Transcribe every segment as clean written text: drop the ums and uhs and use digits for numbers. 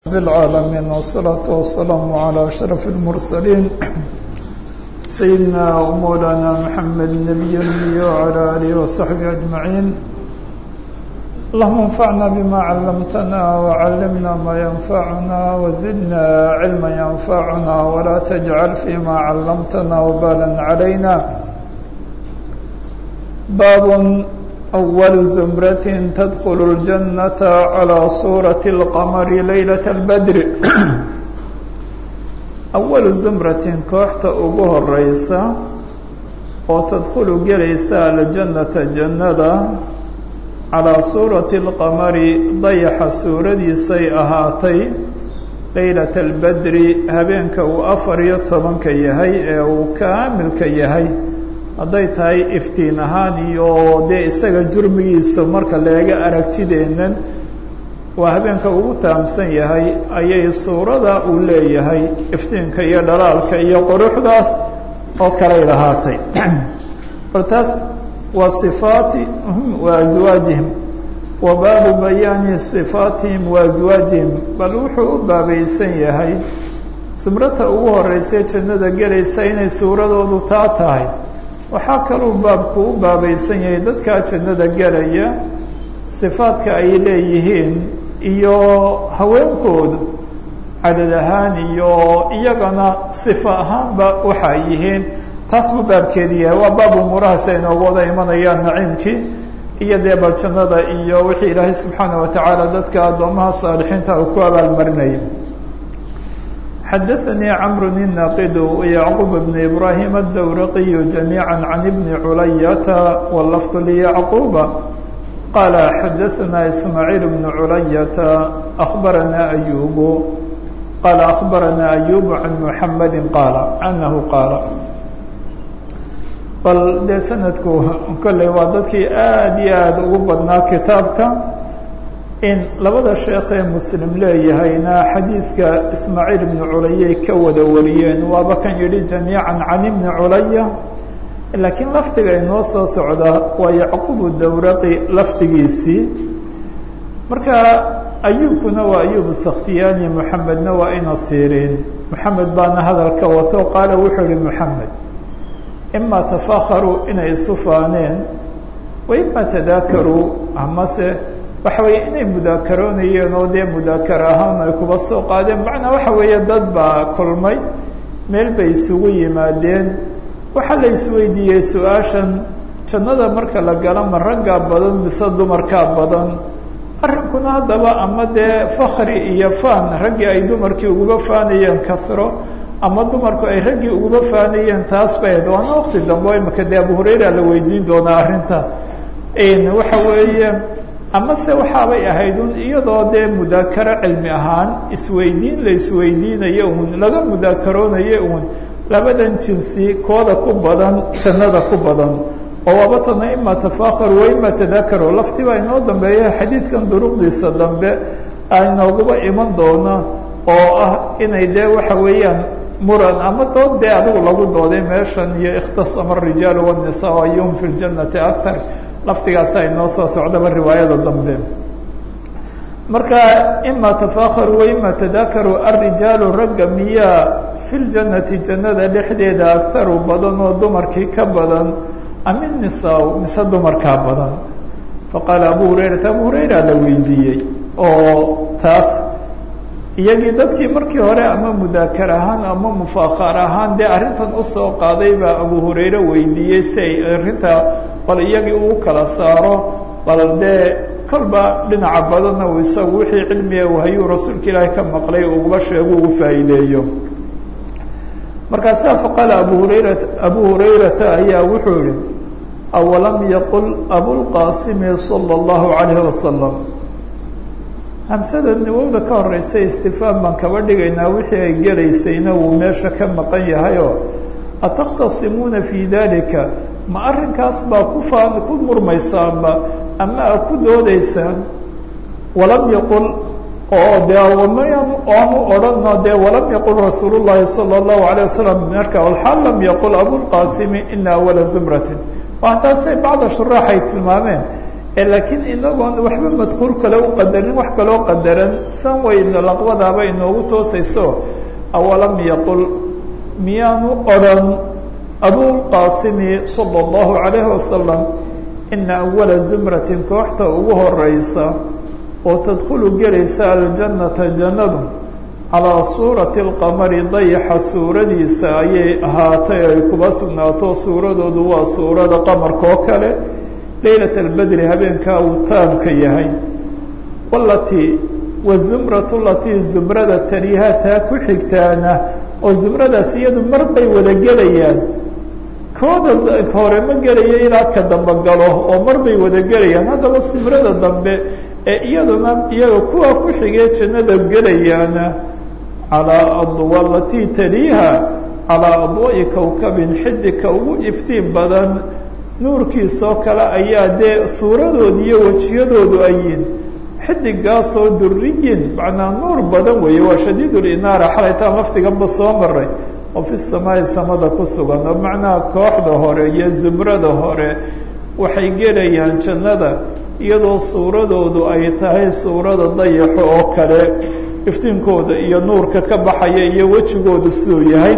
بالعالمين والصلاة والسلام على أشرف المرسلين سيدنا ومولانا محمد النبي الأمي وعلى آله وصحبه أجمعين. اللهم انفعنا بما علمتنا وعلمنا ما ينفعنا وزدنا علما ينفعنا ولا تجعل فيما علمتنا وبالا علينا. باب أول زمرة تدخل الجنة على صورة القمر ليلة البدر. أول زمرة كوحت أبوه الرئيسة وتدخل جليسة الجنة جنة على صورة القمر ضيح سورة سيئهاتي ليلة البدر هبينك وأفر يطبنك يهي وكامل كيهي hadday tahay iftiin ahaan iyo dee isaga jurmigiisa marka laga aragtideenan waa habeenka ugu taamsan yahay ayay suurada uu leeyahay iftiinka iyo dhalaalka iyo quruxdaas oo kale lahaatay. fartaas waa sifaatihim wa azwaajihim wa baabu bayaani sifaatihim wa azwaajihim bal wuxuu u baabaysan yahay sumrata ugu horeysay jannada galaysa inay suuradoodu taa tahay. waxaa kaluu baabku u baabaysan yahay dadka jannada gelaya sifaadka ay leeyihiin iyo haweenkoodu cadad ahaan iyo iyagana sifa ahaanba waxa ay yihiin. taas buu baabkeedii yahay. waa baab umuurahaas ay noogu wada imanayaan naciimkii iyo dee bal jannada iyo wixii ilaahay subxaana wa tacaala dadka addoomaha saalixiinta uu ku abaalmarinaya. xadaثnي cمر الناqd ويعقوب بن إبراهيم الdwرقي جميعا عن بن عlyة واللفظ ليعقوب قال xadaثna إسماعيل بن عlyة أخبرنا أيوب قال أخبرنا أيوب عن محمد قال أنه قال. bal dee sanadku kolley waa dadkii aad iyo aad ugu badnaa kitaabka in labada sheekh ee muslim leeyahayna xadiidka ismaaciil ibnu culayay ka wada wariyeen waaba kan yidhi jamiican can ibni culaya, laakiin lafdiga inoo soo socda waa yacquub dawraqi lafdigiisii. marka ayuubkuna waa ayuub sakhtiyaani, moxamedna waa ina siiriin. moxamed baana hadalka wato qaala wuxuu yihi moxamed ima tafakharuu inay isu faaneen wa ima tadaakaruu amase waxa weeye inay mudaakaroonayeen oo dee mudaakar ahaan ay kuba soo qaadeen. macnaa waxa weeye dad baa kulmay meel bay isugu yimaadeen. waxaa la isweydiiyey su-aashan jannada marka la galo ma raggaa badan mise dumarkaa badan. arrinkuna haddaba ama dee fakri iyo faan raggii ay dumarkii uguba faanayeen kahro ama dumarku ay raggii uguba faanayeen taas bay ahayd. waana waqti dambe imaka dee abu hurayra la weydiin doonaa arrinta. waxa weeye amase waxaabay ahayd un iyadoo dee mudaakaro cilmi ahaan isweydiin la isweydiinayo un laga mudaakaroonayo un labadan jinsi kooda ku badan jannada ku badan oo waabatana ima tafaakar wa ima tadaakaro. lafti baa inoo dambeeya xadiidkan duruqdiisa dambe aynooguba iman doona oo ah inay dee waxa weeyaan muran ama dood dee adigu lagu dooday meeshan iyo ikhtasama arijaalu wالnisaa ayuhum fi ljannati akar. laftigaasa inoo soo socdaba riwaayada dambe. marka ima tafakharu wa ima tadaakaru arijaalu ragga miyaa fi ljannati jannada dhexdeeda aktaru badan oo dumarkii ka badan am الnisaa mise dumarkaa badan. faqaala abu hurayrata abu hurayra la weydiiyey oo taas iyagii dadkii markii hore ama mudaakar ahaan ama mufaakar ahaan dee arrintan usoo qaaday baa abu hurayre weydiiyey si ay arrinta bal iyagii uu kala saaro bal dee kolba dhinaca badanna uu isagu wixii cilmiga wahayuu rasuulka ilaahay ka maqlay uguba sheego ugu faa'iideeyo. markaasaa faqaala abu hurayrata ayaa wuxuu yihi awalam yaqul abulqaasimi salى اllahu عalayhi wasalam. hamsada nawowda ka horeysay istifaam baan kaba dhigaynaa wixii ay gelaysayna wuu meesha ka maqan yahayoo atakhtasimuuna fii dalika ma arrinkaas baa ku murmaysaanba ama a ku doodaysaan. walam yaqul oo dee aanu odhano dee walam yaqul rasuul llahi salى اllahu عalيه wasalam marka alxaal lam yaqul abulqaasimi ina awala zumratin. waa taasay bacda shuraax ay tilmaameen laakiin inagoon waxba madkuul kale u qadarin wax kaloo qadaran san weyna laqbadaaba inoogu toosayso awalam yaqul miyaanu odhan abulqaasimi sala allahu calayhi wasalam ina awala zumratin kooxta ugu horeysa oo tadkhulu gelaysa aljannata jannadu calaa suurati alqamari dayaxa suuradiisa ayay ahaatay ay kuba sugnaato suuradoodu waa suurada qamarka oo kale leylata albedri habeenkaa uu taamka yahay walatii wazumratu latii zumrada taliha taa ku xigtaana oo zumradaas iyadu mar bay wada gelayaan kooda hore ma gelaya ilaa ka dambe galo oo mar bay wada gelayaan haddaba zumrada dambe ee iyadana iyaga kuwa ku xigee jannada gelayaana calaa adwa latii taliha calaa adwa'i kowkabin xidika ugu iftiin badan nuurkiisoo kale ayaa dee suuradoodi iyo wejiyadoodu ayiin xidigaasoo duriyin macnaa nuur badan weeye waa shadiid linaara xalaytaan lafdiganba soo maray oo fi samaai samada ku sugan oo macnaha kooxda hore iyo zumrada hore waxay gelayaan jannada iyadoo suuradoodu ay tahay suurada dayaxo oo kale iftiinkooda iyo nuurka ka baxaya iyo wejigoodu siduu yahay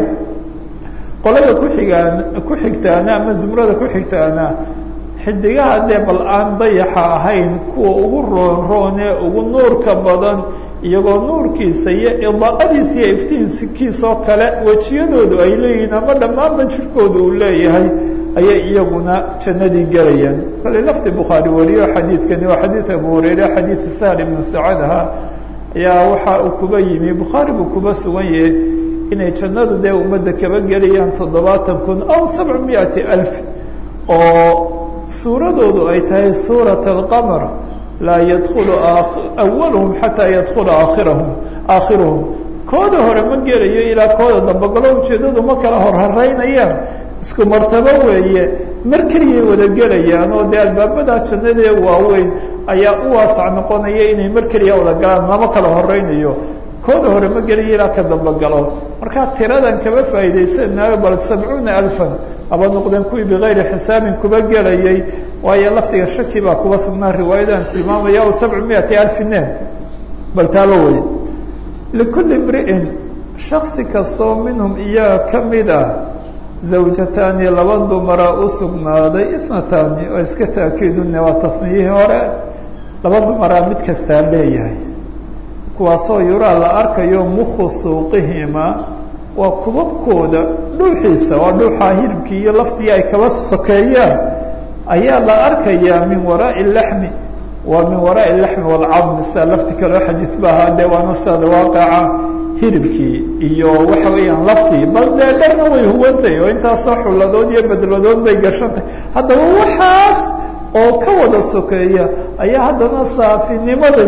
qolada ku xigtaana ama zumrada ku xigtaana xidigaha dee bal aan dayaxa ahayn kuwa ugu roon ee ugu nuurka badan iyagoo nuurkiisa iyo idaa'adiisa iyo iftiinkiisoo kale wejiyadoodu ay leeyihiin ama dhammaanba jirkooda uu leeyahay ayay iyaguna jannadii gelayaan kale lafdi bukhaari wariyo xadiidkani waa xadiid abu hurayre xadiidka sahl ibnu sacad ahaa ayaa waxa uu kuba yimi bukhaari buu kuba sugan yahay inay jannada dee ummadda kaba gelayaan 700,000 aw 700,000 oo suuradoodu ay tahay suurat alqamar laa yadkulu awaluhum xataa yadkula aakhiruhum kooda hore ma gelayo ilaa kooda dambe galo ujeedadu ma kala horharaynayaan isku martabo weeye mar keliyay wada gelayaan oo dee albaabada jannadee waaweyn ayaa u waasac noqonaya inay mar keliya wada galaan lama kala horeynayo kooda hore ma gelayo ilaa ka dambe galo markaa tiradan kama faa'iidaysanaayo bal 70,000 aba noqdeen kuwii bigayri xisaabin kuba gelayay waayo lafdiga shaki baa kuba sugnaa riwaayadan tilmaamaya o 700,000 nin bal taaba weye likulli imri'in shaksi kastoo minhum iyaga ka mid ah zawjataani laba dumara u sugnaaday ithnataani oo iska taakiidune waa tasniyihii hore laba dumaraa mid kastaa leeyahay kuwaasoo yuraa la arkayo mukhu suuqihima waa kubabkooda dhuuxiisa waa dhuuxaa hilibkii iyo laftii ay kaba sokeeyaan ayaa la arkayaa min waraa'i laxmi waa min waraa'i laxmi waalcadmi sida lafti kaloo xadiid ba ahaa dee waana sidaada waaqaca hilibkii iyo waxa weeyaan laftii bal dee dharna way huwantay oo intaasoo xulladood iyo bedladood bay gashantay haddaba waxaas oo ka wada sokeeya ayaa haddana saafinimada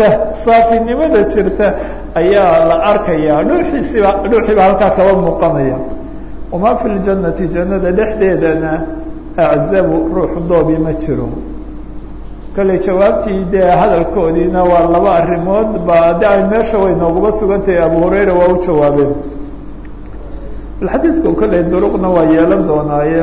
jirta ayaa la arkayaa dhuuxii baa halkaa kaba muuqanaya wamaa fi ljannati jannada dhexdeedana aczabu ruux doobi ma jiro kale jawaabtii dee hadalkoodiina waa laba arrimood ba de ay meesha way nooguba sugantahay abu hurayra waa u jawaabeen bal xadiidku kale duruqna waa yeelan doonaaye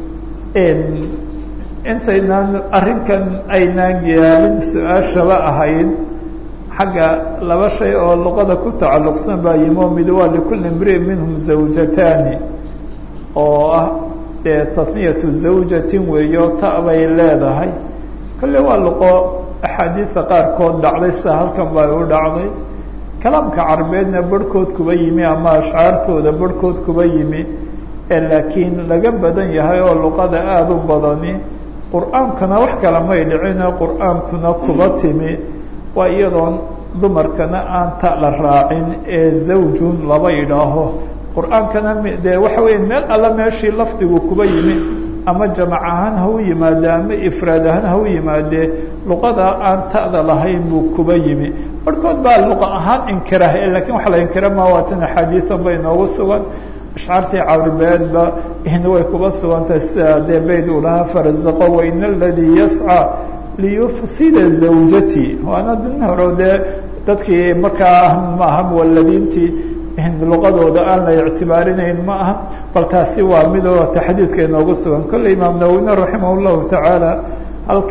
intaynaan arrinkan aynaan gaalin su-aashaba ahayd xagga laba shay oo luqada ku tacalluqsan baa yimo mid waa likulli imri'in minhum zawjataani oo ah dee tatniyatu zawjatin weeyo ta bay leedahay kolle waa luqo axaadiista qaarkood dhacday sida halkan baa u dhacday kalaamka carbeedna barhkood kuba yimi ama ashcaartooda barhkood kuba yimi laakiin laga badan yahay oo luqada aada u badani qur-aankuna wax kala may dhicino qur-aankuna kuba timi waa iyadoon dumarkana aan ta la raacin ee zawjun laba yidhaaho qur-aankana dee waxa weya meel alla meeshii lafdigu kuba yimi ama jamac ahaan ha u yimaade ama ifraad ahaan ha u yimaadee luqada aan ta'da lahayn buu kuba yimi barhkood baa luqa ahaan inkirah lakiin waxa la inkira ma waatan axaadiian bay noogu sugan ashcaartii cawribeedba ihna way kuba sugantahay sida dee bayd uu lahaa farazaqo waina aladii yascaa liyufsida zawjati waana din horo dee dadkii markaa ma aha muwaladiintii luqadooda aan la ictibaarinayn ma aha bal taasi waa midoo taxdiidka inoogu sugan kolley imaam nawowina raximah llahu tacaala halkan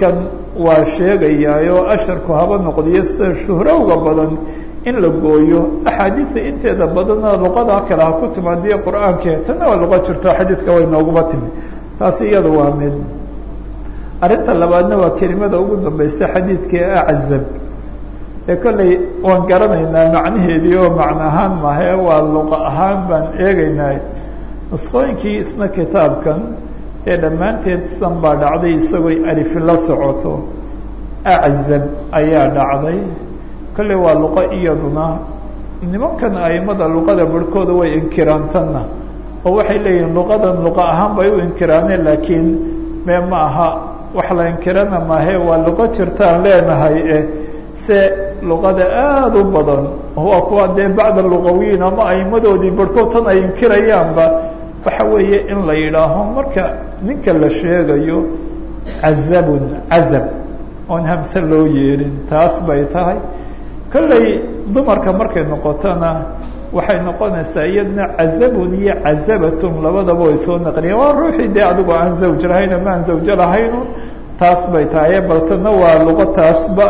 waa sheegayaayoo asharku haba noqdiyo sida shuhrowga badan in la gooyo axaadiida inteeda badana luqada kale ha ku timaadiyo qur-aanke tanna waa luqo jirto xadiidka way nooguma timi taasi iyada waa mid arrinta labaadna waa kelimada ugu dambaysta xadiidkii aczab ee kolley waan garanaynaa macnaheedii oo macno ahaan mahe waa luqa ahaan baan eegaynaa nusqooyinkii isna kitaabkan ee dhammaanteed san baa dhacday isagooy alifi la socoto aczab ayaa dhacday kolley waa luqo iyaduna nimankan aimada luqada barhkooda way inkiraantanna oo waxay leeyihiin luqadan luqa ahaan bay u inkiraaneen laakiin me ma aha wax la inkirana mahe waa luqo jirtaan leenahay se luqada aada u badan waa kuwa dee bacda luqawiyiin ama aimadoodii barhkood tan ay inkirayaanba waxa weeye in la yidhaaho marka ninka la sheegayo cazabun cazab oon hamse loo yeelin taas bay tahay kolley dumarka markay noqotona waxay noqonaysaa iyadna cazabun iyo cazabatun labadaba way soo naqliyen waa ruuxii dee adigu aan zawj lahayn ama aan zawjo lahaynu taas bay tahay baltana waa luqo taasba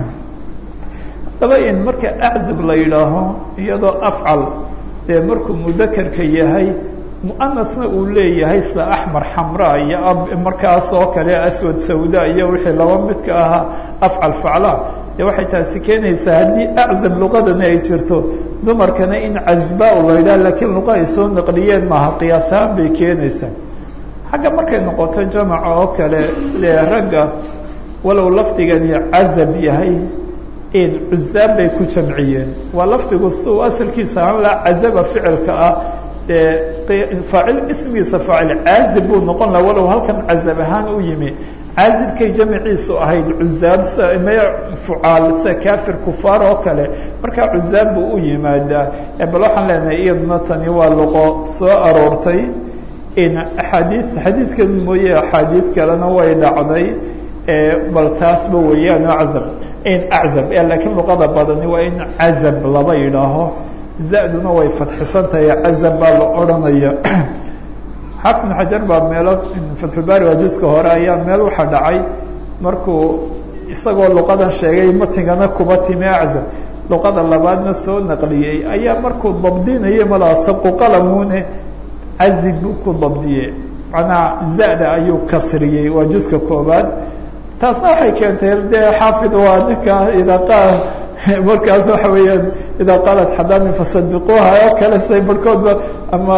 haddaba in marka aczab la yidhaaho iyadoo afcal dee markuu mudakarka yahay muanasna uu leeyahay sida axmar xamra iyo markaas oo kale aswad sawda iyo wixii laba midka ahaa afcal facla dee waxay taasi keenaysaa haddii aczab luqadani ay jirto dumarkana in cazba la yidhaha laakiin luqa ay soo naqliyeen maaha qiyaasahaan bay keenaysaa xagga markay noqoto jamaca oo kale dee ragga walow lafdigani cazab yahay in cuzaab bay ku jamciyeen waa lafdigu si uu asalkiisa ahaan la cazaba ficilka ah dee faacil ismigiisa faacil caazib buu noqon laha walow halkan cazab ahaan u yimi caazibkay jamciisu ahayd cuzaab me fucaal sida kafir kufaar oo kale markaa cuzaab buu u yimaadaa bal waxaan leenahay iyaduna tani waa luqo soo aroortay in xadiidkan mooye axaadiid kalena way dhacday bal taasba weeyaan cazab in aczab laakiin luqada badani waa in cazab laba yidhaaho zaduna way fadxisan tahay cazab baa la odhanaya xaafid ibn xajar baa meelo fatxulbaari waa juska hore ayaa meel waxaa dhacay markuu isagoo luqadan sheegay matingana kuba timi aczab luqada labaadna soo naqliyey ayaa markuu dabdinayay malaa sabqu qalamune cazib buu ku dabdiyey macnaa zada ayuu kasriyey waa juska koobaad taasna waxay keentay dee xaafid waa ninka idaa qaal markaas waxa weeyaan idaa qaalat xadaami fasadiquuha oo kale say barhkoodba ama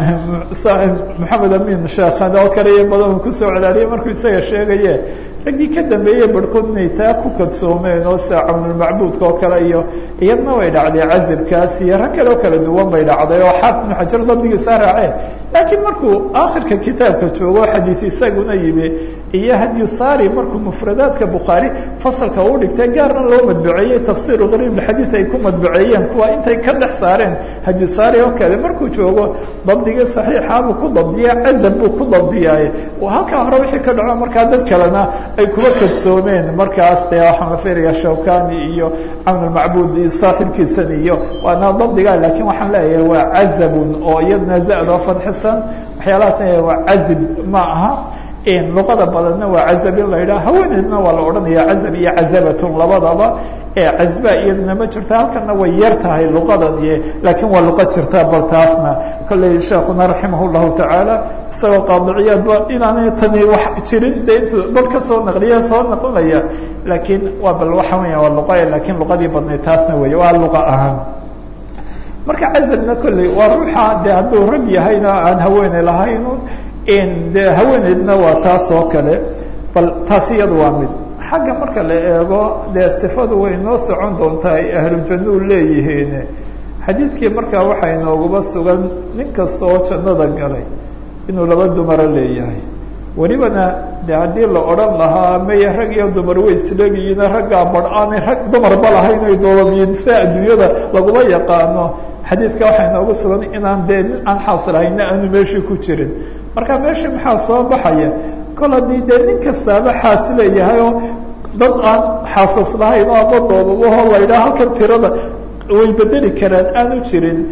maxamed amin sheekhan oo kale iyo badan kusoo celaaliyay markuu isaga sheegaye raggii ka dambeeyey barhkood inay taa ku kadsoomeen oo sida camnulmacbuudka oo kale iyo iyadna way dhacday cazabkaas iyo rag kale oo kala duwan bay dhacday oo xaafid ibnu xajar dabdigiisa raaceen laakiin markuu aakhirka kitaabka joogo xadiid isaguna yimi iyo hadiyusaari markuu mufradaadka bukhaari fasalka uu dhigtay gaarna loo madbuceeyey tafsiiru qariib xadiid ay ku madbuceeyeen kuwa intay ka dhex saareen hadiyusaari oo kale markuu joogo dabdigii saxiixa buu ku dabdiya cazab buu ku dabdiyaaye halkaa hore wixii ka dhaco markaa dad kalena ay kuba kadsoomeen markaas dee waxaan la fiiraya shawkani iyo camnulmacbuud iyo saaxibkiisan iyo waana dabdiga laakiin waxaan leeyahay waa cazabun oo iyadna zadoo fadxisan waxyaalahaas waa cazib ma aha luqada badanna waa cazab in la yidhaha haweeneedna waa la odhanaya cazab iyo cazabatun labadaba cazba iyaduna ma jirta halkana way yar tahay luqadan iyo laakiin waa luqa jirta bal taasna kolley sheekuna raximah llahu tacaala isagoo qaadiciyaadba inaanay tani wax jirin de intuu bal ka soo naqliya soo naqlinaya laakiin waa bal waxa weya waa luqa laakiin luqadii badnay taasna wey waa luqa ahaan marka cazabna kolley waa ruuxa de hadduu rag yahayna aan haweene lahayn de haweeneydna waa taas oo kale bal taas iyada waa mid xagga marka la eego dee sifadu way noo socon doontaa ay ahlujannu leeyihiin xadiidkii markaa waxaa inooguba sugan nin kasta oo jannada galay inuu laba dumara leeyahay welibana de haddii la odhan lahaa maya rag iyo dumar way isleegiyiin raggaa bar aanay rag dumarba lahayn ay doolamiyiin sida adduunyada laguma yaqaano xadiidka waxaa inoogu sugan inaan dee nin aan xaasilhayna aanu meeshii ku jirin marka meeshii maxaa soo baxaya kol haddii dee nin kastaaba xaas leeyahay oo dad aan xaasas lahayn oo ama doobabaho la yidhaha halkan tirada way bedeli karaan aanu jirin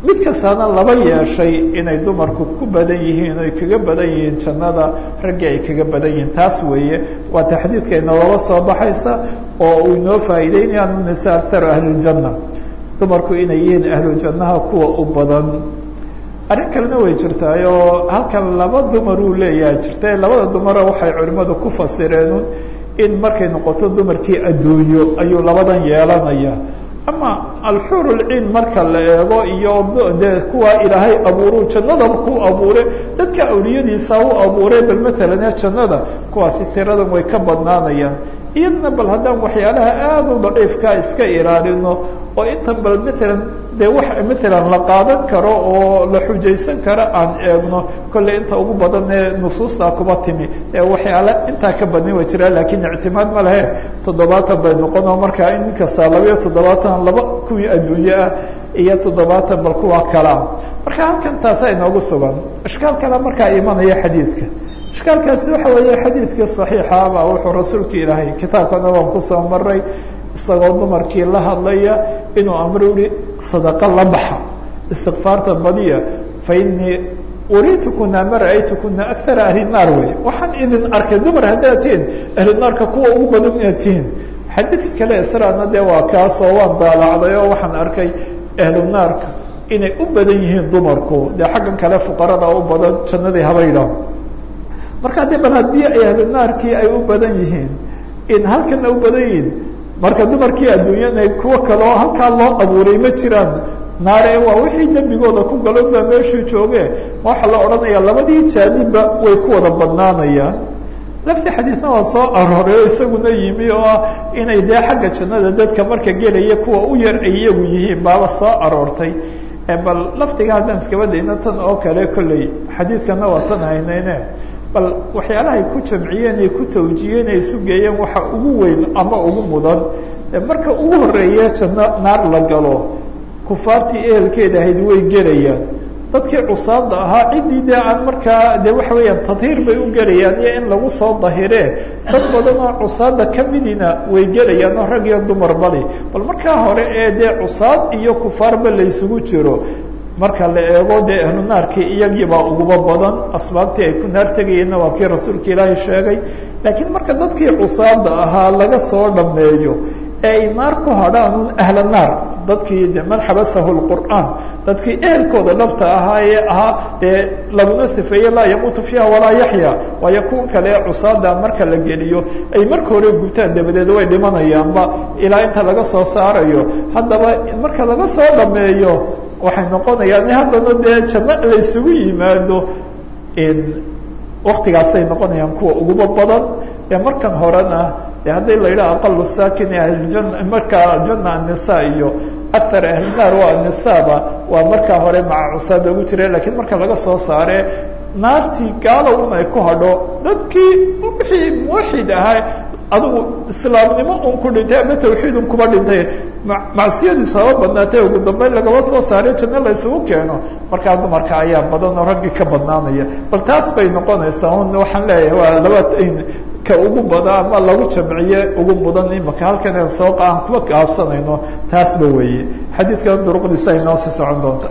mid kastaana laba yeeshay inay dumarku ku badan yihiin oy kaga badan yihiin jannada raggii ay kaga badan yihiin taas weeye waa taxdiidka inoolaba soo baxaysa oo uu inoo faa'iideynaya ana nisaa akharu ahliljanna dumarku inay yihiin ahlujannaha kuwa u badan arrin kalena way jirtaay oo halkan laba dumaruu leeyahay jirta labada dumara waxay culimmadu ku fasireen in markay noqoto dumarkii adduunyo ayuu labadan yeelanaya ama alxuur lciin marka la eego iyo dee kuwa ilaahay abuuruu jannadaba ku abuure dadka awliyadiisa u abuuray bal matalan jannada kuwaasi tiradan way ka badnaanayaan iyadna bal haddaan waxyaalaha aada u daciifkaa iska ilaalino oo inta bal matalan dee wax matalan la qaadan karo oo la xujaysan karo aan eegno kolley inta ugu badan ee nusuustaa kuba timi ee waxyaala intaa ka badnin way jiraan laakiin ictimaad ma lehe 70 bay noqonoo markaa in ninkasta 72 laba kuwii adduunye ah iyo 70 bal kuwa kalea marka halkan taasa inoogu sugan ishkaal kale markaa imanaya xadiidka ishkaalkaasi waxa weeye xadiidkii صaxiixa baa wuxuu rasuulka ilaahay kitaabkana waan kusoo maray isagoo dumarkii la hadlaya inuu amro yihi sadaqo la baxa istikfaarta badiya fa inii uriitukuna ma ra'aytukuna akara ahli naar wey waxaan idin arkay dumar haddaad tihiin ahli naarka kuwa ugu badan inaad tihiin xadiidka kale israana dee waa kaasoo waan daalacday oo waxaan arkay ahlu naarka inay u badan yihiin dumarku dee xaggan kale fuqarada u badan jannadii habaydha marka de bal haddii ay ahlu naarkii ay u badan yihiin in halkana u badan yihiin marka dumarkii adduunyana kuwo kaleo halkaa loo abuuray ma jiraan naare waa wixii dembigooda ku galo baa meeshuu jooge waxaa la odhanaya labadii jaanibba way ku wada badnaanayaan lafti xadiidna waa soo arooray oo isaguna yimi oo ah inay dee xagga jannada dadka marka gelaya kuwa u yar ay iyagu yihiin baaba soo aroortay bal laftiga haddaan iskaba dayno tan oo kale kolley xadiidkana waa tan haynayne bal waxyaalahay ku jamciyeen ay ku tawjiyeen ay isu geeyeen waxa ugu weyn ama ugu mudan marka ugu horeeya janno naar la galo kufaartii ehelkeeda ahayd way gelayaan dadkii cusaada ahaa ciddii dee aan markaa dee waxa weeyaan tadhiir bay u gelayaan iyo in lagu soo dahiree dad badan oo cusaada ka midina way gelayaan oo rag iyo dumar bali bal markaa hore ee dee cusaad iyo kufaarba la isugu jiro marka la eego dee ahlu naarkii iyagiibaa uguba badan asbaabtii ay ku naar tegayeenna waa kii rasuulka ilaahay sheegay laakiin marka dadkii cusaada ahaa laga soo dhameeyo ee ay naar ku hadhaan un ahla naar dadkii de man xabasahu lqur'aan dadkii ehelkooda dhabta ahaa ee ahaa dee laguna sifeeye laa yamuutu fiiha walaa yaxya waayo kuwan kale ee cusaada marka la geliyo ay marka hore gubtaan dabadeed way dhimanayaanba ilaa inta laga soo saarayo haddaba marka laga soo dhameeyo waxay noqonayaan in haddana dee janno la isugu yimaado waktigaasay noqonayaan kuwa uguba badan ee markan horena de haddii la yidhaha aqalu saakini ahljana markaa janna annisa iyo akar ahlinaar waa annisaaba waa markaa hore maca cusaad loogu jira lakiin marka laga soo saare naartii gaalow un ay ku hadho dadkii wixii muwaxid ahaa adigu islaamnimo un ku dhintay ama tawxiid un kuba dhintay macsiyadiisu haba badnaatay ugu dambeyn lagaba soo saaray janno la isugu keeno markaa dumarka ayaa badan oo raggii ka badnaanaya bal taas bay noqonaysaa un waxaan leeyahay waa laba ka ugu bada ama lagu jamciye ugu mudan imaka halkan aan soo aan kuba kaabsanayno taasba weeye xadiidkan duruqdiisa ay noo sii socon doonta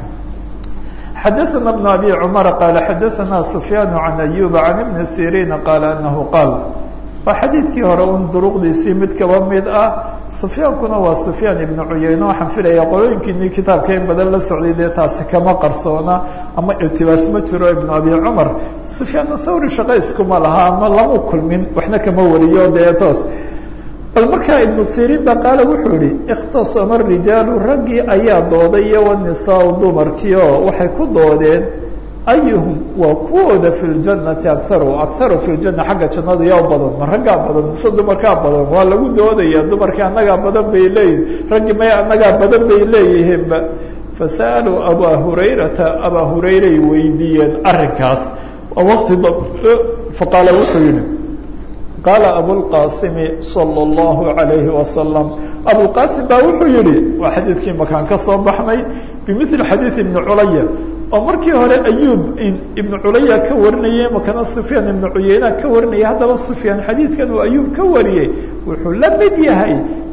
xadaثna بن أbي cمر qال xadaثna سفyاn عن أyوب عن بن سيrيn qال أنه qاl waa xadiidkii hore un duruqdiisii mid kaba mid ah sufyaankuna waa sufyaan ibnu cuyeyne waxaan filaya qolooyinkiini kitaabka in badan la socday dee taasi kama qarsoona ama iltibaas ma jiro ibnu abi cumar sufyaan thawri shaqo iskuma laha ama lama kulmin waxna kama wariyo dee toos bal markaa ibnu sirin ba qaala wuxuu yihi ikhtasama rijaalu raggii ayaa dooday iyo wanisaa dumarkii oo waxay ku doodeen ayuhum waa kuwooda fi ljanati akaru fi ljana xagga jannada yaa badan ma raggaa badan mise dumarkaa badan waa lagu doodaya dumarkii annagaa badan bay leeyihin raggii maya annagaa badan bay leeyihiinba fasa'aluu abaa hurayrata abaa hurayray weydiiyeen arrinkaas waa waqti faqaala wuxuu yihi qaala abulqaasimi salى اllahu عalayhi wasalam abulqaasim baa wuxuu yihi waa xadiidkii makaan ka soo baxnay bimili xadiid ibni culaya oo markii hore ayub ibnu culaya ka warinayay makana sufyaan ibnu cuyeyna ka warinayay haddaba sufyaan xadiidkan uu ayub ka wariyey wuxuu la mid yahay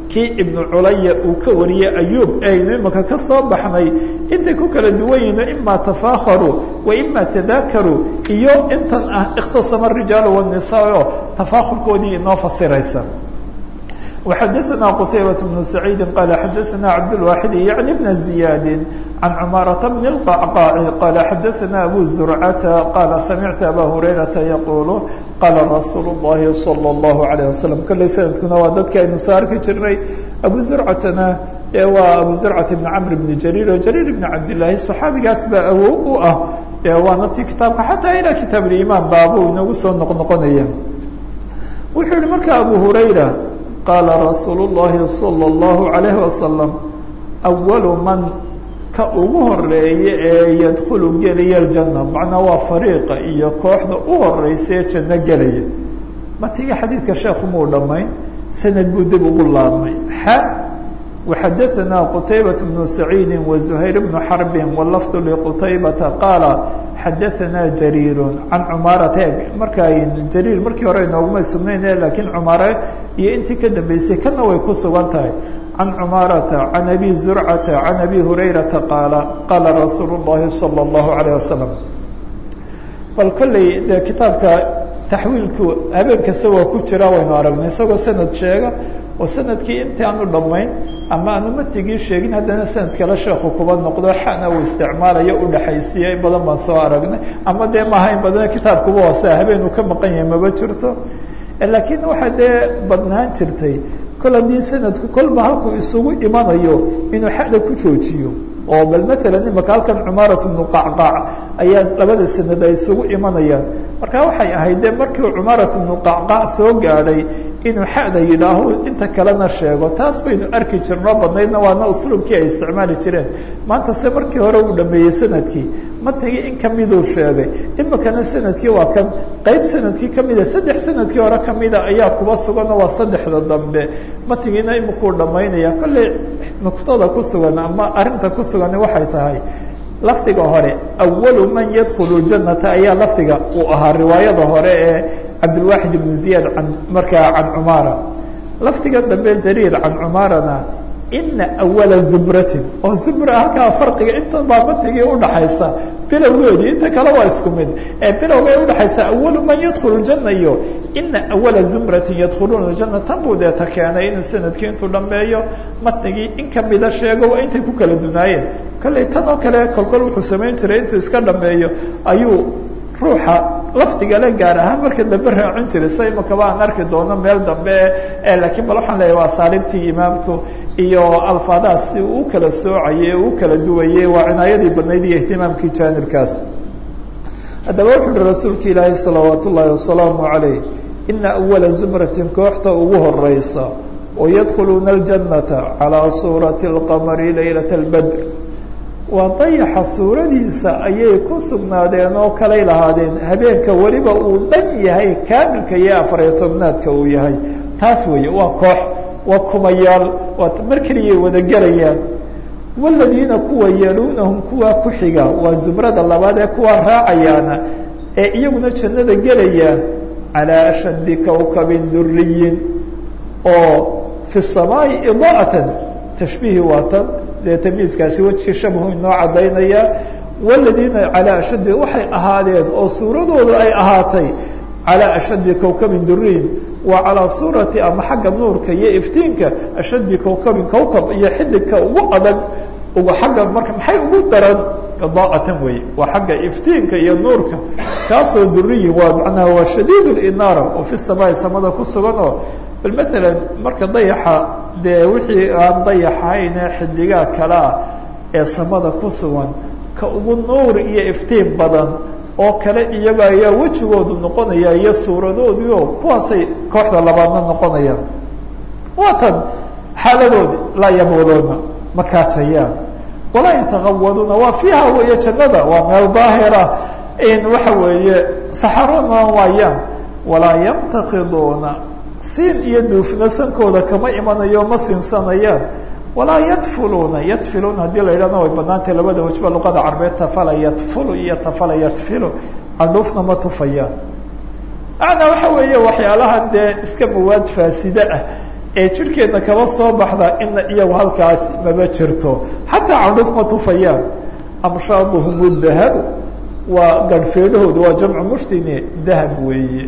kii ibnu culaya uu ka wariyey ayuub aynu imaka ka soo baxnay intay ku kala duwan yihiin ima tafaakharuu wa ima tadakaruu iyo intan ah ikhtasama arijaalu wالnisaa oo tafaakurkoodii inoo fasiraysa. وxadثna qتaybة بن سعيid qال xadثna cabdالواxid yعnي بن زiyاad عan cmاaرة بن الqعqاع qال xadثna أbو زرcة qال samعtu abا هurayرaةa yqul qاla رasuul الlahi صلى الله عليه وسلم kolley sanadkuna waa dadki aynu soo arki jirnay abu زurcatana waa abu زurcة بن cمr بن jrيr oo jrيr بن cabdالlahi صxaabigaas baa awow u ah waana ti kitaabka xataa ilى kitaaب الإimaan baabuu inagu soo noqnoqonaya. wuxuu yihi marka abu هurayra qaala rasuul الlahi salى الlahu عalayه wasalam awalu man ka ugu horeeye ee yadkulu gelaya aljanna macnaa waa fariiqa iyo kooxda u horeysa ee janno gelaya. matiga xadiidka sheekhu muu dhammayn sanad buu dib ugu laabmay. وxadaثna qتaybaة بن سacيidi وزhayr بن xرb wlfظ لqتaybata qaala xadaثna jrيir can cmaarata marka jrيir markii hore inooguma sugnayn lakiin cmaare iyo intii ka dambeysay kana way ku sugan tahay can cmaarata can abi زurcata can abi هurayrata qaala qaala rasuul الlahi salى الlahu عalيه wasalam. bal kolley de kitaabka taxwiilku habeen kasta waa ku jira waynu aragnay isagoo sanad sheega oo sanadkii intii aanu dhammayn ama aanu matigii sheegin haddana sanad kale sheekhu kuba noqdo xana uu isticmaalayo udhaxaysiiya in badan baan soo aragnay ama dee maaha in badan kitaabkuba hoose habeenuu ka maqan yahay maba jirto. laakiin waxaa dee badnaan jirtay kol haddii sanadku kolba halkuu isugu imanayo inuu xada ku joojiyo oo bal matalan imaka halkan cumaarat bnu qacqaac ayaa labada sanad ay isugu imanayaan. marka waxay ahayd de markii uu cumaarat bnu qacqaac soo gaadhay inuu xada yidhaaho inta kalena sheego taas baynu arki jirnoo badnaydna waana usluubkii ay isticmaali jireen. maanta se markii hore uu dhameeyey sanadkii matagii in kamiduu sheegay imikana sanadkii waa kan qeyb sanadkii kamida saddex sanadkii hore kamida ayaa kuba sugan oo waa saddexda dambe matigiina imikuu dhamaynaya. kolley nuqtada ku sugan ama arinta ku sugan waxay tahay lafdiga hore awalu man yadkulu janata ayaa lafdiga uu ahaa riwaayada hore ee cabdilwaaxid ibnu ziyaad an markaa can cumaara. lafdiga dambe jariir can cumaarana ina awala zubratin oo zubra halkaa farqiga inta baa matigii udhaxaysa bilowgoodii inta kale waa isku mid ee bilowga ay udhaxaysa awalu man yadkulu ljana iyo ina awala zumratin yadkhuluuna ljana tan buu deeta keenay inuu sanadkii intuu dhameeyo matnigii in kamida sheego waa intay ku kala dunaayeen. kolley tan oo kale kolkol wuxuu samayn jiray intuu iska dhameeyo ayuu ruuxa lafdiga le gaar ahaan marka dambe raacin jiray sa imakaba aan arki doono meel dambe laakiin bal waxaan leeyahay waa saalibtii imaamku iyo alfaadaas si uu kala soocayey uu kala duwayey waa cinaayadii badnayd iyo ihtimaamkii jaanibkaas. haddaba wuxu uhi rasuulka ilaahi salawaat ullaahi wasalaamu calayh ina awala zumratin kooxta ugu horeysa oo yadkhuluuna aljannata calaa suurati اlqamari laylat اlbadr waa dayaxa suuradiisa ayay ku sugnaadeen oo kalay lahaadeen habeenka weliba uu dhan yahay kaamilka iyo afariyo tobnaadka uu yahay. taas weeye waa koox waa kumayaal waa mar keliyay wada gelayaan. waladiina kuwa yaluunahum kuwaa ku xiga waa zumrada labaad ee kuwaa raacayaana ee iyaguna jannada gelaya calaa ashaddi kawkabin duriyin oo fi samaa'i idaa'atan tashbiihi waatan dee tamyiiskaasi wejkii shabhu inoo caddaynaya. waladiina calaa ashaddi waxay ahaadeen oo suuradooda ay ahaatay calaa ashaddi kawkabin duriyin waa calaa suurati ama xagga nuurka iyo iftiinka ashaddi kawkabin kawkab iyo xidigka ugu adag uga xagga marka maxay ugu daran idaa'atan wey waa xagga iftiinka iyo nuurka kaasoo duriyin waa macnaha waa shadiid linaara oo fi samaa'i samada ku sugan oo bal matalan marka dayaxa dee wixii aan dayaxahayn ee xidigaa kalea ee samada ku sugan ka ugu nuur iyo iftiin badan oo kale iyaga ayaa wejigoodu noqonaya iyo suuradoodii kuwaasay kooxda labaadna noqonayaan. waatan xaaladoodi laa yabuuluuna ma kaajayaan walaa yataqawaduuna waa fiiha weeye jannada waa meel daahira in waxa weeye saxarona waayaan walaa yamtakiduuna siin iyo duufna sankooda kama imanayo ma siinsanayaan walaa yadfuluuna yadfiluuna haddii la yidhahna way banaantay labada wajba luqada carbeed tafala yadfulu iyo tafala yadfilu candhuufna ma tufayaan. macnaa waxa weeye waxyaalaha dee iska mawaad faaside ah ee jirhkeedna kaba soo baxda ina iyagu halkaas maba jirto xataa candhuf ma tufayaan amshaaduhum dahabu waa garhfeedhahooda waa jamcu mushtine dahab weeye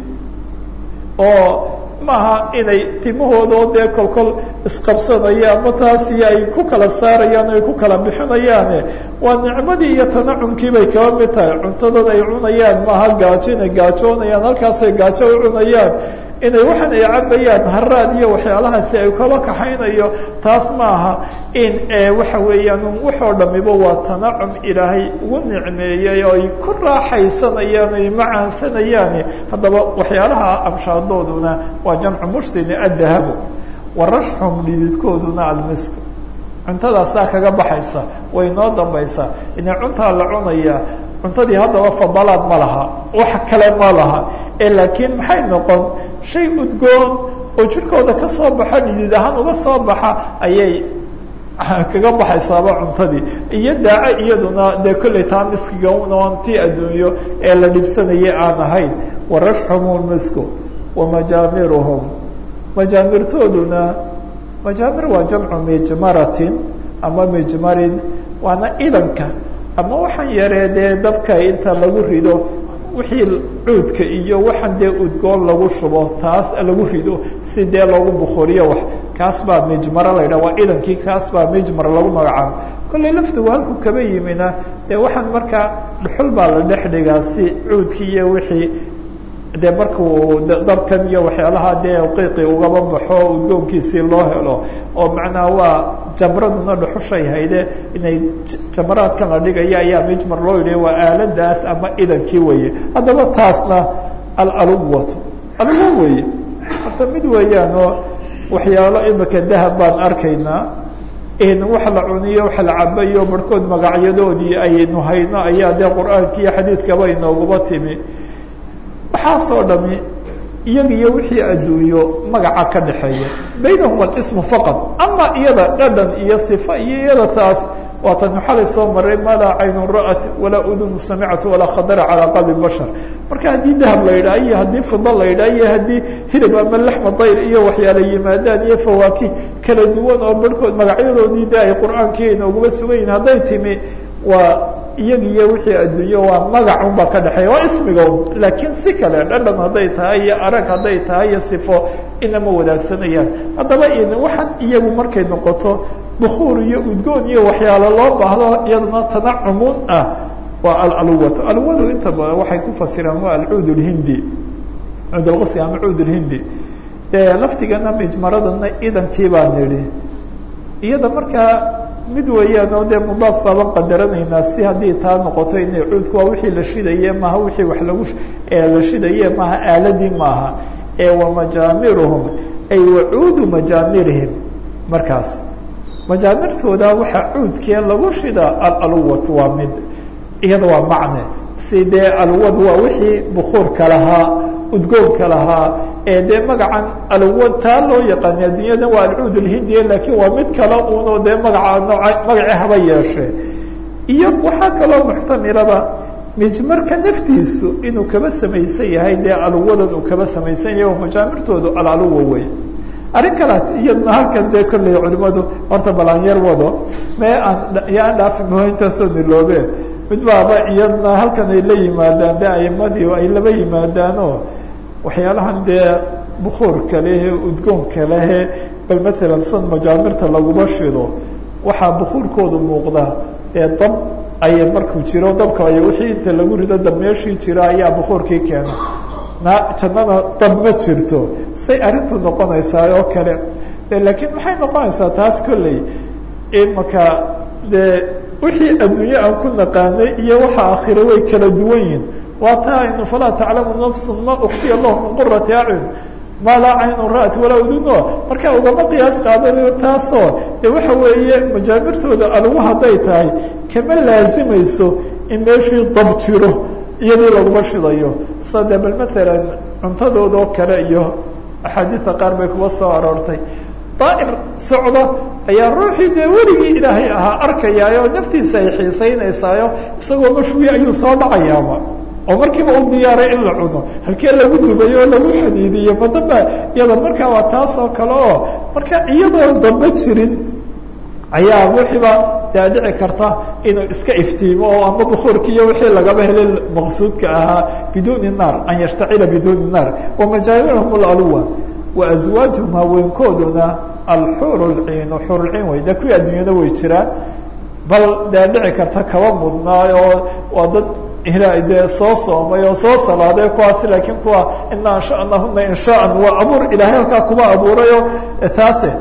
oo maaha inay timahoodoo dee kolkol isqabsanayaan ma taasiyo ay ku kala saarayaan o ay ku kala bixinayaane waa nicmadii iyo tanacumkii bay kaba mid tahay cuntadooda ay cunayaan maaha gaajo inay gaajoonayaan halkaasay gaajo u cunayaan inay waxaan ay cabayaan haraad iyo waxyaalahaasi ay kaba kaxaynayo taas maaha in waxa weeyaan waxoo dhamiba waa tanacum ilaahay ugu nicmeeyey oo ay ku raaxaysanayaan ay macaansanayaan haddaba waxyaalaha amshaadooduna waa jamcu mushtini addahabu warashxum dhididkooduna almisk cuntadaasaa kaga baxaysa way noo dambaysaa inay cuntaa la cunaya cuntadii haddaba fadalaad ma laha wax kale ma laha laakiin maxay noqon shay udgoon oo jirkooda ka soo baxa dhidid ahaan uga soo baxa ayay kaga baxaysaaba cuntadii iyo daaco iyaduna dee kollay taa miskiga unoon tii adduunyo ee la dhibsanayay aan ahayn warashxum lmisku wamajaamiruhum majaamirtooduna majaamir waa jamcu mijmaratin ama mijmarin waana idanka ama waxaan yaree dee dabka inta lagu rido wixii cuudka iyo waxaan dee udgoon lagu shubo taas lagu rido si dee loogu bukhoriyo wax kaas baa mijmaro la yidhaha waa idankii kaas baa mijmar lagu magacaabo kollay laftigu halku kaba yimina dee waxaan markaa dhuxul baa la dhex dhigaa si cuudkii iyo wixii dee markuu dabkan iyo waxyaalaha dee qiiqi ugaba baxo udgoonkiisii loo helo oo macnaha waa jamraduna dhuxushay hayde inay jamaraadkan la dhigaya ayaa mijmar loo yidhi waa aaladaas ama idankii weye haddaba taasna alaluwatu aluwa weye horta mid weeyaan oo waxyaalo imika dahab baan arkaynaa in wax la cuniyo wax la cabayo barhkood magacyadoodii aynu hayno ayaa dee qur-aanka iyo xadiidkaba inoogaba timi waxaasoo dhami iyaga iyo wixii adduunyo magaca ka dhexeeya baynahum alismu faqad ama iyada dhadhan iyo sifa iyo iyada taas waatan xalay soo maray ma laa caynun ra'at walaa udunu samicatu walaa khadara calaa qalbi bashar marka haddii dahab la yidhaha iyo haddii fida la yidhaha iyo haddii hilib ama laxma dayr iyo waxyaala yimaadaan iyo fawaakih kala duwan oo barhkood magacyadoodii de ay qur-aankii inooguma sugan yihin hadday timi waa iyaga iyo wixii adduunyo waa magac unbaa ka dhexeeya waa ismiga laakiin si kale dhadhan hadday tahay iyo arag hadday tahay iyo sifo inama wadaagsanayaan haddaba waxaan iyagu markay noqoto bukuur iyo udgoon iyo waxyaalo loo baahdo iyadana tanacumun ah waa alaluwatu aluwadu inta badan waxay ku fasiraan waa alcuud lhindi cuud lqasi ama cuud lhindi dee laftigana mijmaradana idankii baa nidhi iyada markaa mid weeyaan oo dee mudaaf baaban qadaranaynaa si haddii taa noqoto inay cuudku waa wixii la shidaye maaha wixii wax lagu la shidaye maaha aaladii maaha wamajaamiruhum ay wacuudu majaamirihim markaas majaamirtooda waxaa cuudkee lagu shidaa alaluwatu waa mid iyada waa macne si dee aluwadu waa wixii bukuurka lahaa udgoonka lahaa ee dee magacan aluwad taa loo yaqaani addunyada waa alcuud lhindiya laakiin waa mid kale unoo dee magaca magaci haba yeeshe iyo waxaa kaloo muxtamilaba mijmarka naftiisu inuu kaba samaysan yahay dee aluwadan uu kaba samaysan yahay oo majaamirtoodu alaluwa wey arrin kale iyadna halkan dee kolley culimadu horta balaanyar wado mee aan dhaafi maho intaasoo niloobe mid baaba iyadna halkan ay la yimaadaan dee aimadii ay laba yimaadaanoo waxyaalahan dee bukuurka lehe udgoonka lehe bal matalan san majaamirta laguma shido waxaa bukuurkoodu muuqda ee dab ay markuu jiro dabka ay wixii inta lagu rido dab meeshii jiro ayaa bukuurkii keena jannada dab ma jirto say arrintu noqonaysaa oo kale laakiin maxay noqonaysaa taas kolley imaka dee wixii adduunye aan ku naqaanay iyo waxa aakhiro way kala duwan yihin waa taa aynu falaa taclamu nafsun ma ukfiya lahu min qurati acyun maa laa caynun ra'at walaa uduno marka ugama qiyaas qaadanayo taasoo de waxa weeye majaamirtooda alugu hadday tahay kama laazimayso in meeshii dab jiro iyadii laguma shidayo sade bal matalan cuntadoodoo kale iyo axaadiida qaar bay kuba soo aroortay daa'ir socda ayaa ruuxii dee weligii ilaahay ahaa arkayaayo naftiisa ay xiisaynaysaayo isagoo mashwi ayuu soo dhacayaaba oo markiiba u diyaaray in la cuno halkee lagu dubayo oo lagu xadiidiyo madamba iyada markaa waa taas oo kale oo marka iyadoo dambe jirin ayaa wixiiba dee dhici karta inuu iska iftiimo oo ama bukuurki iyo wixii lagaba helay maqsuudka ahaa biduuni naar an yashtacila biduuni naar wamajaalihum اlalwa waazwaajuhum haweenkooduna alxur lciin xur lciin wey de kuwii adduunyada way jiraan bal dee dhici karta kaba mudnaay oo waa dad ilaahay dee soo soomay oo soo salaaday kuwaasi laakiin kuwa ina anshanahuna inshaan waa abuur ilaahay halkaa kuma abuurayo taase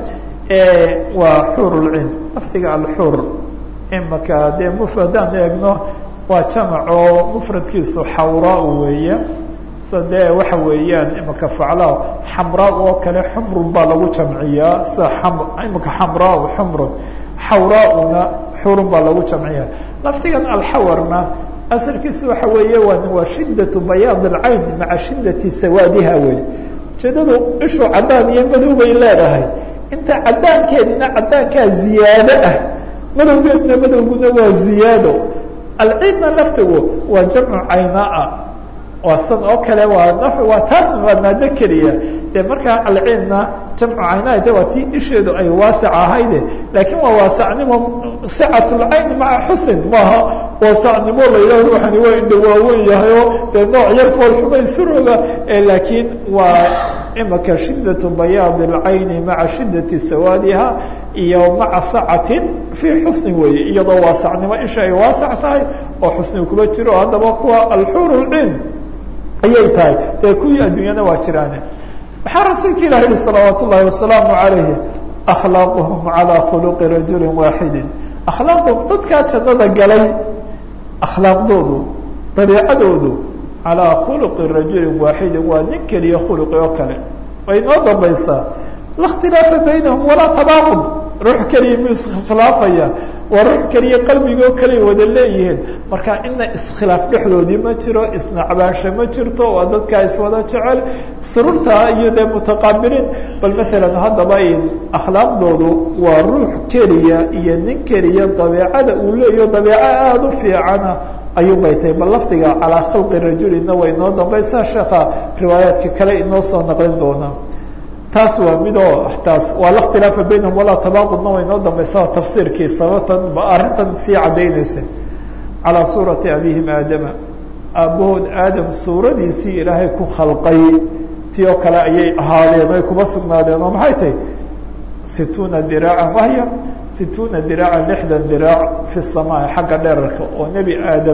waa xur lciin lafdiga alxur imaka dee mufradaan eegno waa jamac oo mufradkiisu xawraa weeye sade waxa weeyaan imaka faclaa xamraa oo kale xumrun baa lagu jamciyaa sida imaka xamraa xumrun xawraauna xurun baa lagu jamciyaa lafdigan alxawarna asalkiisu waxa weeye waa shiddatu bayaad alcayn maca shiddati sawaadiha wey ujeedadu ishu cadaan iyo madow bay leedahay inta cadaankeedina cadaankaa ziyaado ah madowgeedna madowguna waa ziyaado alciidna laftigu waa jamcu caynaa waa san oo kale waa taas waa maado keliya dee markaa alciidna jamcu caynaa de waa tii isheedu ay waasic ahayde laakiin waa waasacnimo sicat lcayn maca xusnin maaha waasacnimo la yidhah ruuxani waa indha waawen yahay oo dee nooc yar foolxumay suroga laakiin waa imaka shidaة bayaad اlcayni maca shidati sawaadiha iyo maca sacatin fii xusni weeye iyadoo waasacnimo isha ay waasac tahay oo xusni kuma jiro haddaba kuwa alxur lciin ayay tahay dee kuwii adduunyana waa jiraane maxaa rasuulka ilah yihi salawaat ullahi wasalaamu alayhi akhlaaquhum calى khuluqi rajuli waaxidi akhlaaqhum dadkaa jannada galay akhlaaqdoodu dabiicadoodu calىa khuluqi rajuli waaxidi waa nin keliya khuluqi oo kale way inoo dambaysaa la اkhtilaafa baynahum walaa tabaaqud ruux keliya mu iskhilaafaya waa ruux keliya qalbigoo kaliya wada leeyihiin marka ina iskhilaaf dhexdoodii ma jiro isnacbaansho ma jirto waa dadkaa iswada jecel sururtaa iyo dee mutaqaabiliin bal maalan haddaba akhlaaqdoodu waa ruux keliya iyo nin keliya dabeicada uu leeyaho dabeeco aada u fiicana ayuun bay tahay bal lafdiga calaa khalqi rajulina way inoo dambaysaa sheekha riwaayaadka kale inoo soo naqlin doonaa taas waa mid oo taas waa la اkhtilaafa baynahum walaa tabaaqudna way inoo dambaysaa tafsiirkii sababtan ba arrintan sii caddaynaysa calaa suurati abihim aadama aabbahood aadam suuradiisii ilaahay ku khalqay ti oo kale ayay ahaadeen ay kuma sugnaadeen oo maxay tahay situuna diraacan wahya situuna diraacan lixdan diraac fi samaa xagga dherarka oo nebi aadam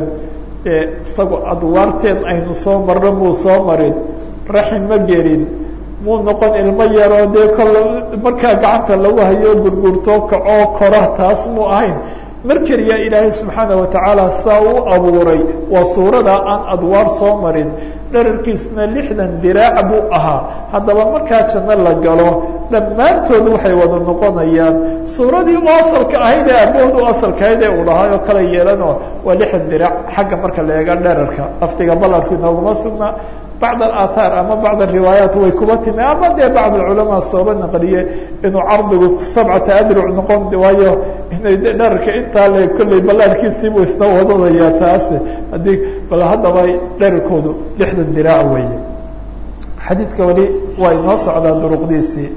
isagoo adwaarteen aynu soo marno muu soo marin raxim ma gelin muu noqon ilmo yaroo dee kol markaa gacanta lagu hayo gurgurtoo kacoo kora taas muu ahayn mar keliya ilaahay subxaana watacaala saa u abuuray waa suurada aan adwaar soo marin dherarkiisuna lixdan diraac buu ahaa haddaba markaa janno la galo dhammaantood waxay wada noqonayaan suuradii u asalka ahayd ee abood u asalka ahayd ee uu lahaa oo kala yeelanoo waa lixdan diraac xagga marka la eega dherarka laftiga ballanku inooguma sugnaa bacd aaahaar ama bacd riwaayaat way kuba timi ama dee bacd culamaa sooba naqliye inuu cardigu sabcata adruc noqon waayo inay dherarka intaa le kolley ballaarkiisiibuu isna wadadayaa taasi haddii bal haddaba dherarkoodu lixdan diraac weeye xadiidka weli waa inoo socdaa duruqdiisii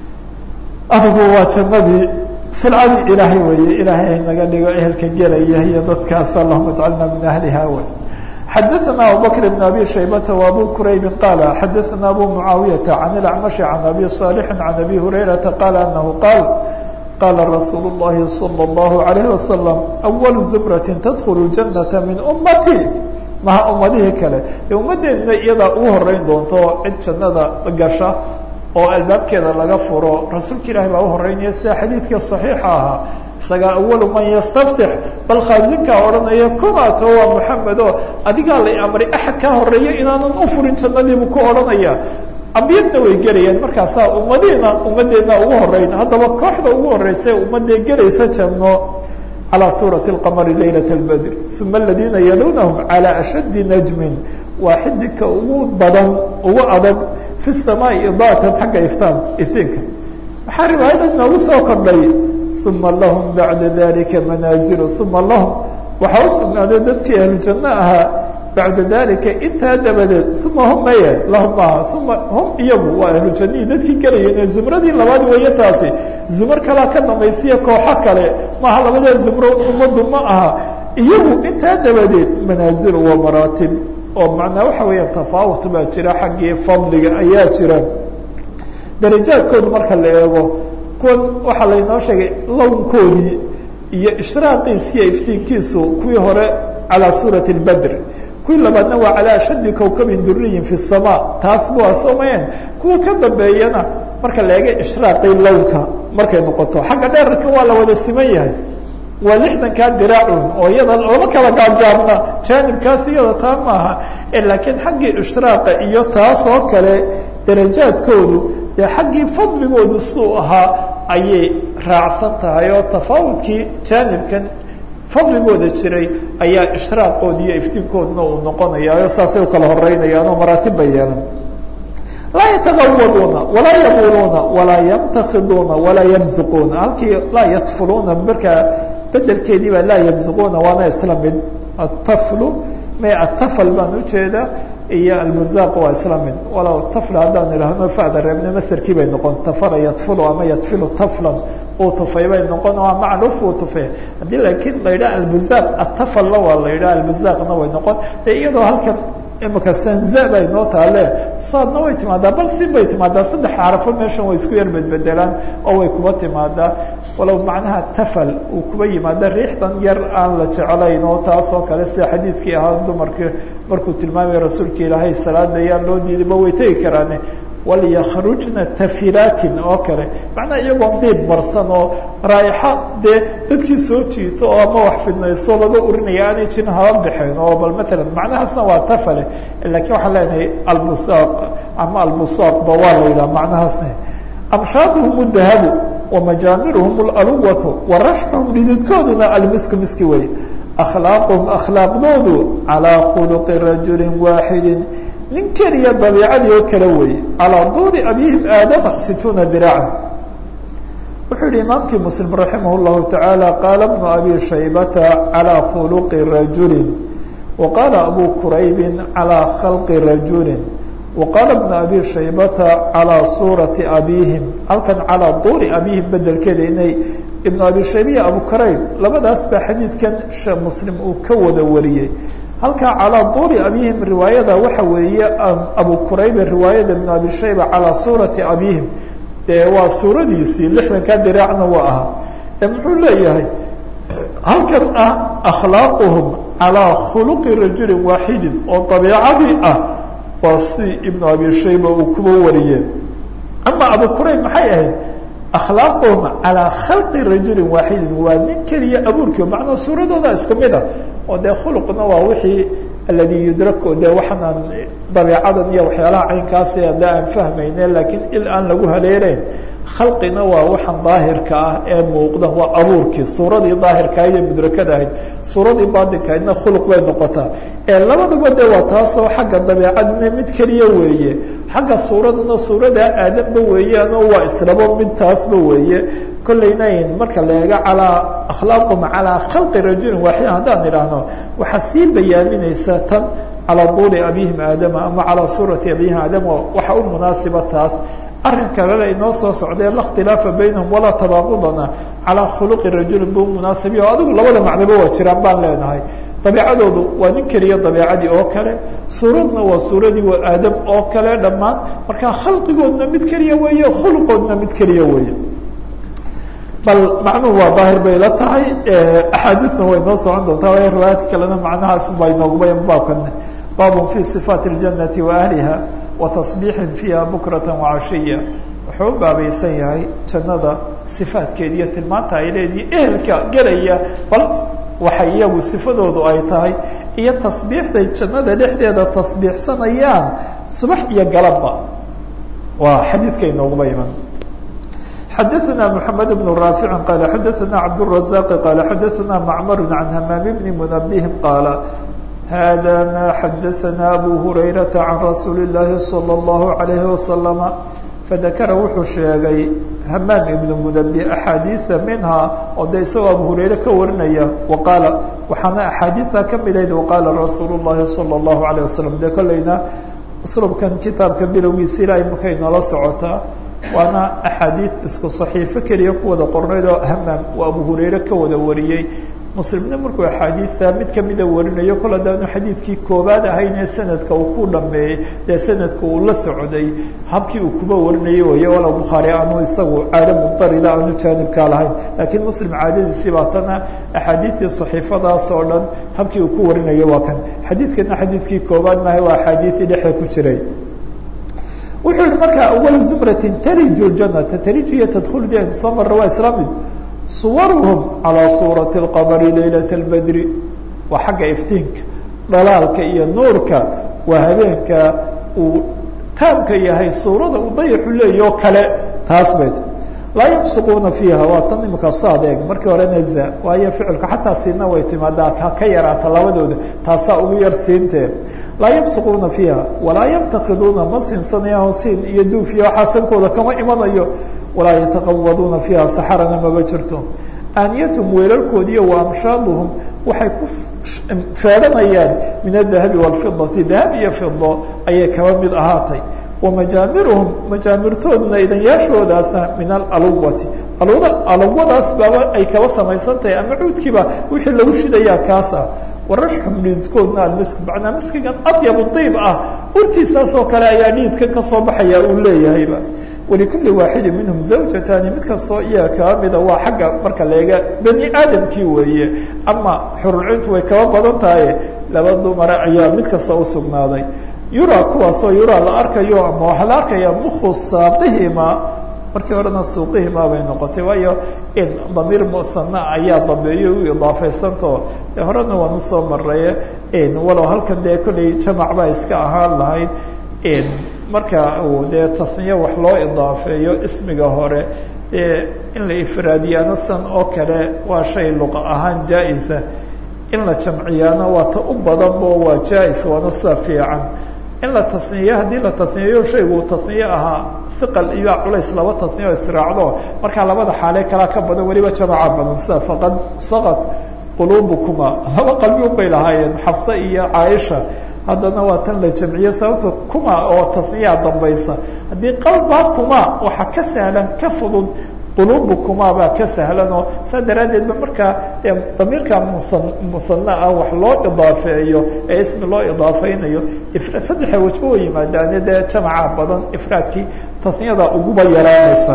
adigu waa jannadii silcadii ilaahay weeye ilaahay naga dhigo ehelka gelaya iyo dadkaas allahuma ajcalna min ahliha wey xadaثna abubakr بn abi shaybata وabu kuraybi qaala xadaثna abu mucaawiyaةa can اlacmaشhi can abi صaalixi can abi hurayrata qaala anahu qaal qaala rasuul الlahi salى الlahu عalayه wasalam أwal zumrati tadkul الjanaةa min umati maha ummadihii kale dee ummaddeedna iyadaa ugu horeyn doonto cid jannada gasha oo albaabkeeda laga furo rasuulka ilaahi baa u horeynaya sida xadiidkii صaxiixa ahaa isagaa awalu man yastaftix bal khaasinkaa odhanaya kumaato waa moxamed oo adigaa lay amray axad kaa horeeya inaanan u furin jannadiibuu ku odhanaya ambiyadna way gelayaan markaasaa ummaddeedna ugu horeyn haddaba kooxda ugu horeysa ummadee gelaysa janno calىa suurati اlqamari laylaة اlbadr uma aladiina yalunahum calى ashaddi najmin waa xidika ugu badan ugu adag fi الsamaai idaatan xagga iftiinka maxaa riwaayada noogu soo kordhay uma lahum bacda dalika manaazilu uma lahum waxaa u sugnaaday dadkii ahlu janno ahaa bacda dalika intaa dabadeed uma hum maye lahum maaha uma hum iyagu waa ahlu jannihii dadkii gelayeen zumradii labaad weeye taasi zumar kalaa ka dhamaysiya kooxo kale maaha labada zumro ummaddu ma aha iyagu intaa dabadeed manaazilu wa maraatib oo macnaa waxa weeyaan tafaawut baa jira xaggii fadliga ayaa jira darajaadkooda marka la eego kuwan waxaa laynoo sheegay lawnkoodii iyo ishraaqiisi iyo iftiinkiisu kuwii hore calaa suurati اlbadr kuwii labaadna waa calaa ashaddi kawkabin duriyin fi الsamaa taas waa soomayeen kuwa ka dambeeyana marka la eega ishraaqii lownka markay noqoto xagga dheerarka waa la wada siman yahay waa 60kaa diraacun oo iyada lama kala gaabgaabna jaanibkaas iyada taa maaha laakiin xaggii ishraaqa iyo taas oo kale darajaadkoodu dee xaggii fadligoodu suu ahaa ayay raacsan tahay oo tafaawudkii jaanibkan fadligooda jiray ayaa ishraaqooda iyo iftiinkoodna uu noqonaya saasay ukala horeynayaan oo maraatib bay yeelan laa yatagawaduuna walaa yabuluuna walaa yamtakiduuna walaa yabzuquuna halkii laa yatfuluuna markaa bedelkeedii baa laa yabzuquuna waana isla mid ataflu me atafal baan ujeedaa iyo almuzaaq waa isla mid walow tafl haddaan idhaahno fada reebne masarkii bay noqon tafala yatfulu ama yatfilu taflan uu tufay bay noqon waa macruuf uu tufay haddii laakiin la yidhaha almuzaaq atafalla waa la yidhaha almuzaaqna way noqon de iyadoo halkan imika sanza bay noo taale saadna way timaadaa bal sin bay timaadaa 3 xarafo meeshan way isku yar bedbedelaan oo way kuba timaadaa walow macnaha tafal uu kuba yimaada riixdan yar aan la jeclayn oo taas oo kale sida xadiidkii ahaa dumarkii markuu tilmaamay rasuulka ilaahay salaada ayaa loo diiday way tegi karaan walyakrujna tafilaatin oo kale macnaa iyagoo diib marsan oo raayaxa dee dadkii soo jiito oo ama wax fidnayso laga urinaya aanay jirin haba bixeen oo bal maalan macnahaasna waa tafale laakiin waxaan leenahay albusaaq ama albusaaqba waa la yidhaha macnahaasna amshaaduhum dahabu wamajaamiruhum aluwatu warashxuhum dhididkooduna almisku miski wey akhlaaquhum akhlaaqdoodu calaa khuluqi rajuli waaxidi nin keliya dabiicadii oo kale weeye calaa duuli abihim aadama 60 diraacan wuxuu yihi imaamkii muslim raximah اllahu taعaalى qaala bnu abi shaybata calىa khuluqi rajuli waqaala abu quraybi calىa khalqi rajuli waqaala bnu abi shaybata calىa suurati abihim halkan calىa duuli abihim bedelkeeda inay ibnu abi shaybiya abu qurayb labadaas baa xadiidkan muslim uu ka wada wariyey halkaa calىa duuli abihim riwaayada waxa weeye abu quraybe riwaayada ibnu abi shayba calىa suurati abihim dee waa suuradiisii 60kaa diraacna waa ahaa muxuu leeyahay halkan ah akhlaaquhum calىa khuluqi rajuli waaxidin oo dabiicadii ah waa si ibnu abi shayba uu kuba wariyee ama abu qurayb maxay ahayd akhlaaquhum calىa khalqi rajuli waaxidin waa nin keliya abuurkii macnaa suuradooda isku mid ah oo dee khuluqna waa wixii aladii yudraku dee waxaanaan dabiicadan iyo waxyaalaha caynkaasi hadda aan fahmayne laakiin il aan lagu haleeleyn khalqina waa waxaan daahirka ah ee muuqda waa abuurkii suuradii daahirka ahayd ee mudrakada ahayd suuradii baatinka ahaydna khuluq bay noqotaa labadaba de waa taasoo xagga dabiicadna mid keliya weeye xagga suuradana suurada aadamba weeyaanoo waa islabo mid taasba weeye kollaynayn marka la eego calaa akhlaaqum calaa khalqi rajulin waaxida haddaan idhaahno waxaa sii bayaaminaysa tan calaa duuli abihim aadama ama calaa suurati abihim aadama waxa u munaasiba taas arrin kalena inoo soo socdee la اkhtilaafa baynahum walaa tabaaqudana calaa khuluqi rajulin bu munaasabiya o adigu labada macnoba waa jiraan baan leenahay dabiicadoodu waa nin keliya dabiicadii oo kale suuradna waa suuradii waa aadam oo kale dhammaan markaa khalqigoodna mid keliya weeye khuluqoodna mid keliya weeye bal macnuhu waa daahir bay la tahay axaadiisna way noo socon doontaa waayo riwaayaadka kalena macnahaas bay noogubayan baabkan baabun fi صifaati اljanati wa ahliha watasbiixin fiiha bukrata wacashiya wuxuu u baabaysan yahay jannada sifaadkeeda iyo tilmaanta ay leedihi ehelka gelaya bal waxay iyagu sifadoodu ay tahay iyo tasbiixday jannada dhexdeeda tasbiixsanayaan subax iyo galabba waa xadiidka inooguba iman xadaثna mحamed بن raafici qaala xadaثna cabdالرaزاq qaala xadaثna macmar can hamaam bni munabihim qaala hada ma xadaثna abu hurayraةa can rasuuli الlahi salى الlahu عalayhi wasalama fadakara wuxuu sheegay hamaam ibnu munabih axaadiiثa minha oo de isagoo abu hurayre ka warinaya waqaala waxaana axaadiida ka midayd waqaala rasuul الlahi salى الlahu عalيه wasalam dee kolleyna uslubkan kitaabka bilowgiisa ilaahay markay noola socotaa waana axaadiid isku صaxiifo keliya ku wada qornayd oo hamaam uu abu hurayre ka wada wariyey muslimna markuu axaadiidta mid kamida warinayo kol haddaanu xadiidkii koobaad ahaynee sanadka uu ku dhameeyey dee sanadka uu la socday habkii uu kuba warinayay waye walow bukhaari aanu isagu caado mudarida aanu jaanibkaa lahayn laakiin muslim caadadiisii baa tana axaadiidtii صaxiifadaas oo dhan habkii uu ku warinayo waa kan xadiidkana xadiidkii koobaad maaha waa axaadiidii dhexda ku jiray wuxuu yihi marka awal zumratin tariju janata tarijiya tadkhulu de soo mara waa islamid suwaruhum calىa suurati اlqamari laylat اlbedri waa xagga iftiinka dhalaalka iyo nuurka waa habeenka uu taamka yahay suurada uu dayaxu leeya oo kale taas bay ta laa yabsuquuna fiiha waa tan imika saad eeg markii hore naza waayo ficilka xataa siina way timaadaa ka yaraata labadooda taasaa ugu yar siintee laa yabsuquuna fiiha walaa yabtakiduuna ma siinsanayaan siin iyo duuf iyo xasankooda kama imanayo walaa yataqawaduuna fiiha saxarana maba jirto aaniyatuhum weelalkoodiiyo wa amshaaduhum waxay ku feedhanayaan min adahabi wاlfidati dahab iyo fido ayay kaba mid ahaatay wamajaamiruhum majaamirtooduna idanyaashoodaasna min alalwati alawadaas baaba ay kaba samaysan tahay ama cuudkiiba wixii lagu shidayaa kaas ah warashxum dhiidkoodna almisk macnaa miskigan adyabu diib ah urtiisaasoo kale ayaa dhiidkan kasoo baxaya uu leeyahayba walikulli waaxidin minhum zawjataani mid kastoo iyaga kaba mida waa xagga marka leega bani aadamkii weeye ama xurulcintu way kaba badan tahay laba dumara ayaa mid kasta usugnaaday yuraa kuwaasoo yuraa la arkayo ama waxaa la arkaya mukhu saaqihima markii horena suuqihima bay noqotay waayo in damiir musana ayaa dambeeyo u idaafaysanto de horena waan usoo maraye walow halkan dee kolley jamac baa iska ahaan lahayd marka uu dee tasniye wax loo idaafeeyo ismiga hore dee in la ifraadiyaano san oo kale waa shay luqa ahaan jaa-isa in la jamciyaana waa ta u badanbo waa jaa-is waana sida fiican in la tasniye haddii la tasniyeyo shaygu tasniye ahaa iqal iyo culays laba tasniye oo israacdo markaa labada xaale kalaa ka badan weliba jamaca badan sida faqad saqad quluubukuma laba qalbi un bay lahaayeen xafse iyo caaisha haddana waa tan la jamciye sababto kuma oo tasniyaa dambaysa haddii qalbaa kuma waxaa ka sahlan ka fudud quluubukuma baa ka sahlanoo saa daraaddeed ba markaa dee damiirka musana ah wax loo idaafeeyo ee ismi loo idaafeynayo saddexa wajba oo yimaadaane dee jamaca badan ifraadkii tasniyada uguba yaraanaysa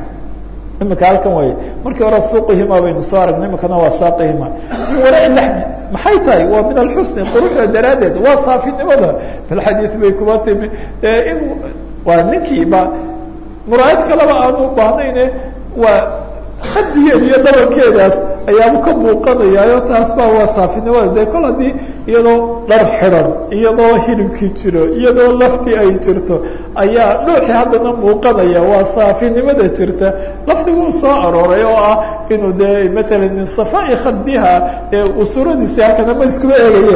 imika halkan way markii hore suuqihima baynu soo aragnay imikana waa saaqihima min waraa laxmi maxay tahay waa min alxusni quruxda daraaddeed waa saafinimada filxadiid bay kuba timi in waa ninkiiba muraayad kaleba aanu ubaahnayne waa hadigeed iyo dhabankeedaas ayaaba ka muuqanayaayo taas baa waa saafinimada dee kol haddii iyadoo dhar xidan iyadoo hilibkii jiro iyadoo laftii ay jirto ayaa dhooxii haddana muuqanaya waa saafinimada jirta lafdiguu soo arooray oo ah inuu dee maala min safaa'i khadiha suuradiisi halkana ma iskuba eegaye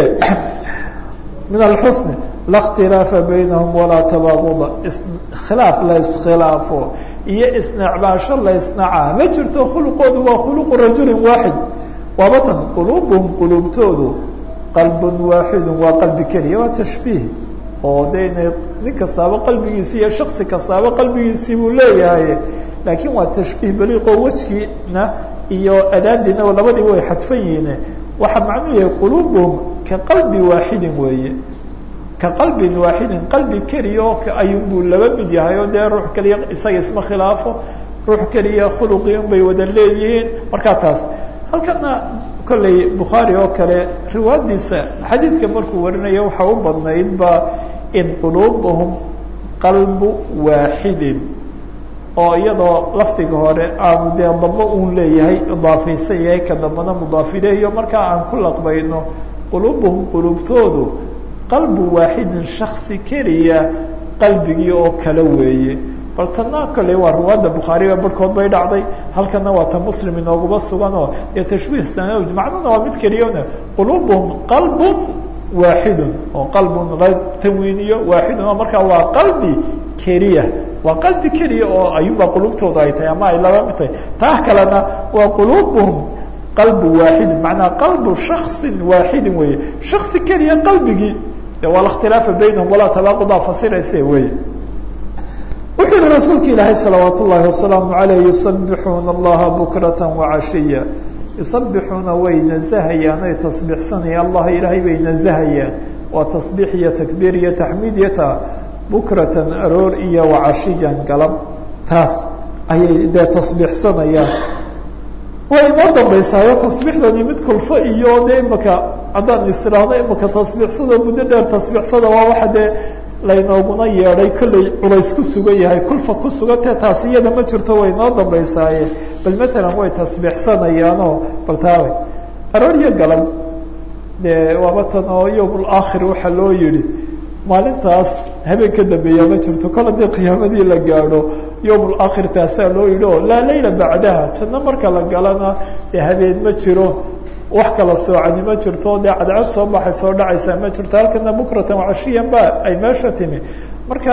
min alxusni la اkhtilaafa baynahum walaa tabaaguda khilaaf la iskhilaafo iyo isnacbaasho la isnacaa ma jirto khuluqoodu waa khuluqu rajulin waaxid waabatan quluubuhum quluubtoodu qalbun waaxidu waa qalbi keliya waa tashbiih oo de inay nin kastaaba qalbigiisi iyo shaksi kastaaba qalbigiisii buu leeyahay laakiin waa tashbiih baliiqoo wejgiina iyo adaadiina labadiiba way xadfan yihiin waxaa macnuu yahay quluubuhum ka qalbi waaxidin weeye ka qalbin waaxidin qalbi keliya oo ayunbuu laba mid yahay oo dee ruux keliya isaga isma khilaafo ruux keliya khuluqii un bay wada leeyihiin markaa taas halkana kolley bukhaari oo kale riwaayadiisa xadiidka markuu warinayo waxaa u badnayd ba in quluubuhum qalbu waaxidin oo iyadoo lafdiga hore aanu dee damo uun leeyahay idaafaysan yahay ka dambana mudaafileeyo markaa aan ku laqbayno quluubuhum quluubtoodu qalbu waaxidin shaksi keliya qalbigii oo kale weeye bal tana kale waa riwaayada bukhaariga barhkood bay dhacday halkana waa ta muslim inooguma suganoo dee tashbiih sanawj macnuna waa mid keliyana quluubuhum qalbun waaxidun oo qalbun la tanwiiniyo waaxidun oo markaa waa qalbi keliya waa qalbi keliya oo ayuunbaa quluubtooda ay tahay ama ay laba mid tahay taa kalena waa quluubuhum qalbu waaxidin macnaa qalbu shaksin waaxidin weeye shaksi keliya qalbigii de waa اkhtilaafa baynahum walaa tabaaqudaa fasirayse weye wuxuu yihi rasuulka ilaahay salawaat ullaahi wasalaamu alayh yusabixuuna allaha bukrata wacashiya yusabixuuna way nazahayaan ay tasbiixsanayaan allah ilaahay bay nazahayaan waa tasbiix iyo takbiir iyo taxmiid iyo taa bukratan aroor iyo wacashiyan galab taas ayay dee tasbiixsanayaan way inoo dambaysaayo tasbiixdani mid kulfo iyo dee imaka haddaan istiraahdo imaka tasbiixsado muddo dheer tasbiixsada waa waxa dee laynooguna yeedhay kollay culays ku sugan yahay kulfa ku sugantee taas iyada ma jirto way inoo dambaysaaye bal matalan way tasbiixsanayaanoo baltaawe aroor iyo galab dee waaba tan oo yowm alaakhir waxaa loo yihi maalintaas habeen ka dambeeya ma jirto kol haddii qiyaamadii la gaadho yowm alaakhir taasaa loo yidhi oo laa layla bacdaha janno marka la galana dee habeen ma jiro wax kala soocani ma jirto dee cadcad soo baxay soo dhacaysaa ma jirto halkana bukratan wacashiyan ba ay meesha timi marka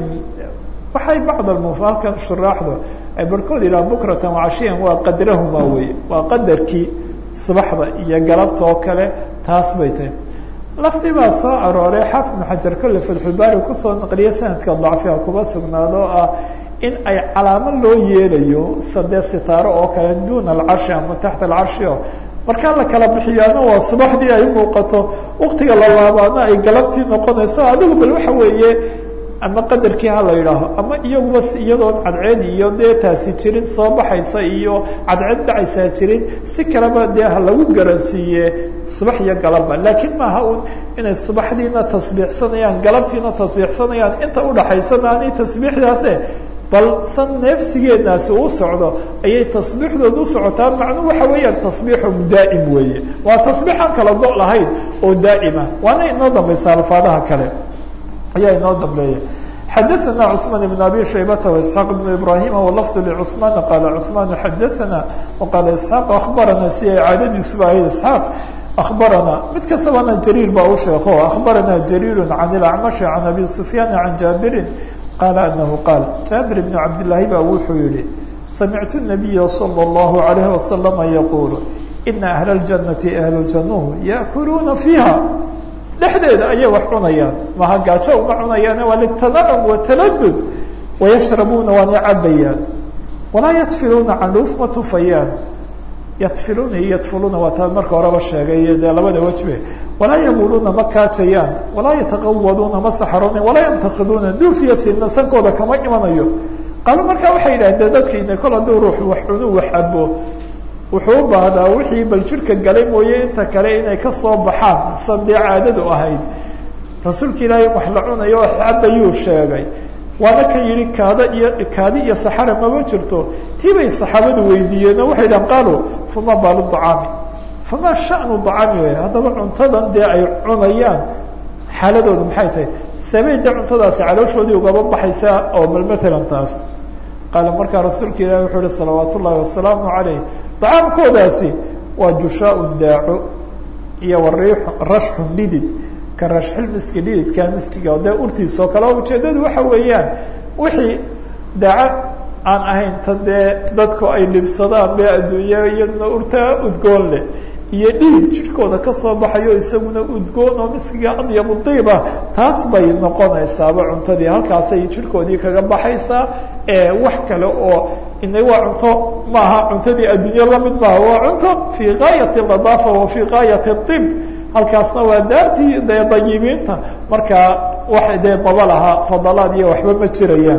waxay bacd halkan shuraaxdu ay barhkood yidhaha bukratan wacashiyan waa qadrahuma wey waa qadarkii subaxda iyo galabta oo kale taas bay tahay lafdi baa soo arooray xaafid ibn xajar kolle fatxulbaari kusoo naqliya sanadka dacfiha kuba sugnaado oo ah in ay calaamo loo yeelayo sadee sitaaro oo kale duuna alcarshi ama taxta alcarshi o markaa la kala bixiyaana waa subaxdii ay muuqato waktiga la laabaana ay galabtii noqonayso adigu bal waxa weeye ama qadarkii ha la yidhaaho ama iyaguba iyadoon cadceed iyo dee taasi jirin soo baxaysa iyo cadceed dhacaysaa jirin si kaleba dee ha lagu garansiiye subax iyo galabba laakiin maaha un inay subaxdiina tasbiixsanayaan galabtiina tasbiixsanayaan inta udhaxaysana ani tasbiixdaase bal san neefsigeednaasi uu socdo ayay tasbiixdooda u socotaa macnuu waxa weeyaan tasbiixum daa'im weeye waa tasbiixan kala go' lahayn oo daa'ima waana inoo dambaysa alfaadaha kale ayaa inoo dambeeya xadaثna cثmaan بn abi shaybata واسحاaq بn ibrahima wlafd lcثmaan qaala cثmaan xadaثna وqaala isحaaq akhbarana si ay caadadiisuba ahayd isحaaq akhbarana mid kastabana jariir baa u sheeko akhbarana jariir can اlacmashi can abi sufyaan can jaabirin qaala anahu qaal jaabir bn cabdالlaahi baa wuxuu yihi samictu الnabiya salى الlahu عalayه wasalama yaqulu ina ahla اljannati ahlu jannuhu yaأkuluuna fiiha dhexdeeda ayay wax cunayaan maha gaajo uma cunayaan waa litanacum wataladud wayashrabuuna waana cabayaan walaa yadfiluuna canluuf ma tufayaan yadfiluuna iyo yadfuluuna waa taa marka horeba sheegay dee labada wejbe walaa yabuluuna ma kaajayaan walaa yataqawaduuna ma saxaroonayan walaa yamtakiduuna duufiya siina sankooda kama imanayo qaalo markaa waxay yidhahdeen dadkiina kol hadduu ruux wax cunu wax cabo wuxuu u baahdaa wixii bal jirka galay mooye inta kale inay kasoo baxaan san dee caadadu ahayd rasuulka ilaahay wax la cunayo oo cabayuu sheegay waana kan yihi kaadi iyo saxara mama jirto tii bay saxaabadu weydiiyeenoo waxay dhahan qaaluu fama baalu dacaami fama shanu dacaami wey haddaba cuntadan dee ay cunayaan xaaladoodu maxay tahay sabey dee cuntadaasi calooshoodii ugaba baxaysaa oo bal matalan taas qaala markaa rasuulka ilahi wuxuu ihi salawaat ullaahi wasalaamu calayh dacaamkoodaasi waa jushaau daaco iyo rashxun dhidid ka rashxil miski dhididka miskiga dee urtiisoo kale oo ujeedadu waxa weeyaan wixii daaco aan ahayn ta dee dadku ay libsadaan be adduunya iyaduna urtaa udgoon leh iyo dhidid jidhkooda kasoo baxayo isaguna udgoon oo miskiga adyabu diiba taas bay noqonaysaaba cuntadii halkaasay jidhkoodii kaga baxaysaa wax kale oo ina waa cunto maaha cuntadii adduunye lamid maaha waa cunto fii gaayati nadaafa wa fii gaayati طib halkaasna waa daartii dee dayibiinta markaa wax dee maba laha fadalaad iyo waxba ma jirayaan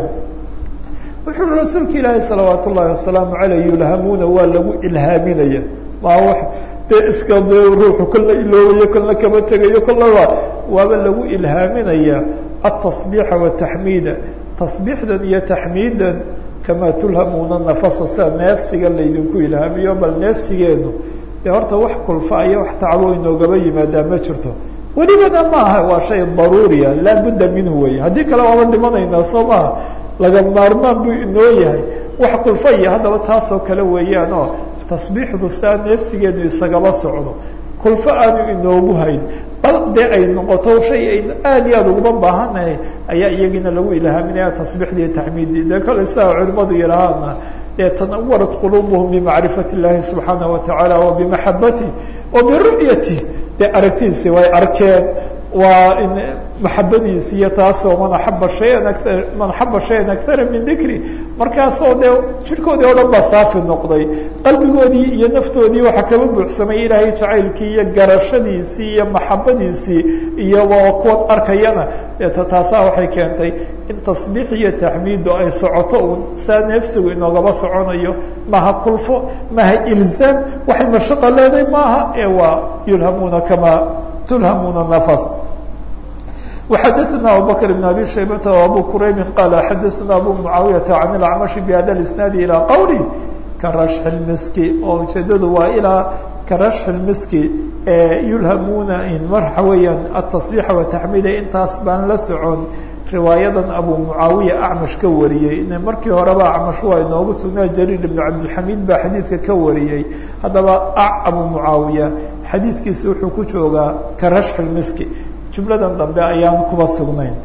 wuxuu ui rasuulka ilaahi salawaat ullaahi wasalaamu caleyh yulhamuuna waa lagu ilhaaminaya maa wax dee iska de ruuxu kolna iloobayo kolna kama tegayo kolna waaba lagu ilhaaminaya atasbiixa wataxmiida tasbiixdan iyo taxmiidan kamaa tulhamuuna nafasa sida neefsiga laydinku ilhaamiyo bal neefsigeenu dee horta wax kulfa iyo wax tacbo inoogaba yimaadaa ma jirto welibana maaha waa shay daruuriya laa budda minhu wey haddii kale waaba dhimanaynaa soo maha laga maarmaan buu inoo yahay wax kulfa iyo haddaba taasoo kale weeyaan oo tasbiixdu sidaa neefsigeenu isagaba socdo kulfo aanu inoogu hayn bal dee ay noqoto shay aynu aad iyo aada uguma baahanahay ayaa iyagina lagu ilhaaminaya tasbiixdii taxmiiddii dee kale sidaa culimadu yidhahaana tanawarat quluubuhum bimacrifati اllahi subxaanaه wataعala wabimaxabati wabiru'yati dee aragtidiisi way arkeen waa maxabadiisi iyo taasoo man axaba shayan akara min dikri markaasoo dee jirkoodii oo dhan baa saafi noqday qalbigoodii iyo naftoodii waxaa kaba buuxsamay ilaahay jacaylkii iyo garashadiisii iyo maxabadiisii iyo kuwan arkayana taasaa waxay keentay in tasbiix iyo taxmiidu ay socoto uun saa neefsigu inoogaba soconayo maha kulfo maha ilzaam waxay mashaqo leedahay maaha waa yulhamuuna kama tulhamuuna nafas وxadثna abubكر بن abي شhaybة وabو qrayb qال xadثna abu mعaawiyaةa عan الأcmaشh bhada الاسناad ilى qwlه karashx الmiski oo ujeedadu waa ilaa karashx الmiski yulhamuuna waxa weeyaan التصبيح وتaxmida intaas baan la socon riwaayadan abu muعaawiya acmash ka wariyey markii horeba acmash waa inoogu sugnaa jariir بن cabdالxamid baa xadiidka ka wariyey haddaba abu muعaawiya xadiidkiisa wuxuu ku joogaa karashx الmiski jumladan dambe ayaan kuba sugnayn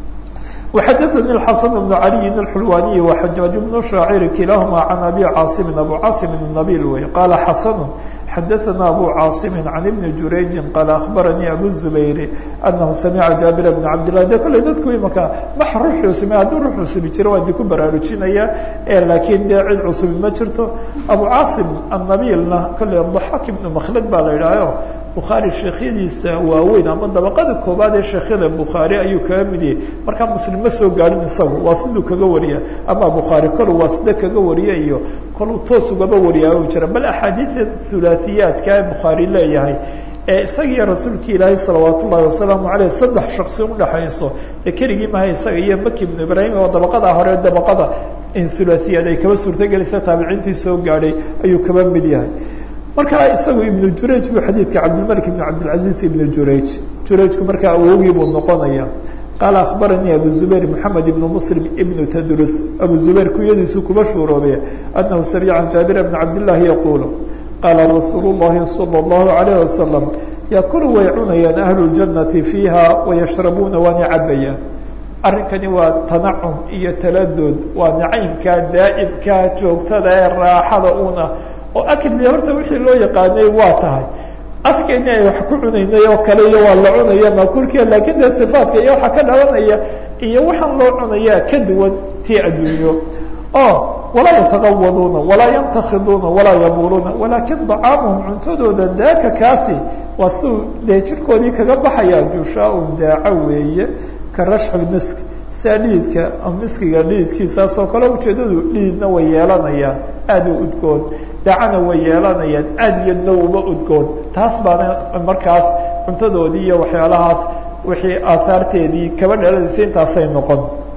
وxadثnي الxaسن بن عalي الxulwaniي وxajaaج بن شhaacir kilahma عan abi cاaصm abu cاaصm النabil wey qala xasn xadثna abu cاaصm عan بn jurayji qal aخbaranii abu الزubayr أnahu samca jaaبir بn cabd لlah de kolley dadku imaka wax ruux cusube hadduu ruux cusubi jiro waa di ku baraarujinaya laakiin dee cid cusubi ma jirto abu cاaصm الnabilna kolley ضaxaak ibn mkhlad baa la idhaaho bukhaari sheekhyadiisa waaweyn ama dabaqada koobaad ee sheekhyada bukhaari ayuu kaga mid yahay markaa muslim ma soo gaadhin isagu waa siduu kaga wariya ama bukhaari kolu waa sida kaga wariya iyo koluu toos ugaba wariyaa u jira bal axaadiida hulaahiyaadka ee bukhaari leeyahay ee isagiiyo rasuulkii ilaahay salawaat ullahi wasalaamu caleyh saddex shaksi udhaxayso ee keligii maha isaga iyo maki ibnu ibraahim oo dabaqada hore dabaqada in hulaahiyaad ay kaba suurtagelaysa taabiciintii soo gaadhay ayuu kaba mid yahay markaa isagu ibnu jurayj buu xadiidka cabdilmalik ibn cabdilcaziz ibnu jurayjku markaa awogii buu noqonaya qaala akhbaranii abu zubayr moxamed ibnu muslim ibnu tadrus abu zubayr kuyadiisu kuba shuuroobe anahu samica can jaabir bni cabdillaahi yaquulu qaala rasuulu llahi sala allahu alayh wasalam yakulu way cunayaan ahlu ljannati fiiha wayashrabuuna waana cabayaan arrinkani waa tanacum iyo taladood waa nacaymkaa daa'imkaa joogtada ee raaxada una oo akli horta wixii loo yaqaanay waa tahay afkeeni ay wax ku cunaynay oo kale iyo waa la cunaya maakulkiia laakiin dee sifaadka iyo waxaa ka dhalanaya iyo waxaan loo cunayaa ka duwan tii adduunyo oo walaa yataqawaduuna walaa yamtakhiduuna walaa yabuuluuna walaakin dacaamuhum cuntadooda daaka kaasi waa siuu dee jirkoodii kaga baxaya jushaaun daaco weeye ka rashxi misk sia dhididka miskiga dhididkiisaasoo kale ujeedadu dhididna way yeelanayaan aada u udgoon dacana way yeelanayaan aad iyo nowba udgoon taas baana markaas cuntadoodii iyo waxyaalahaas wixii aahaarteedii kaba dhaladaysay intaasay noqon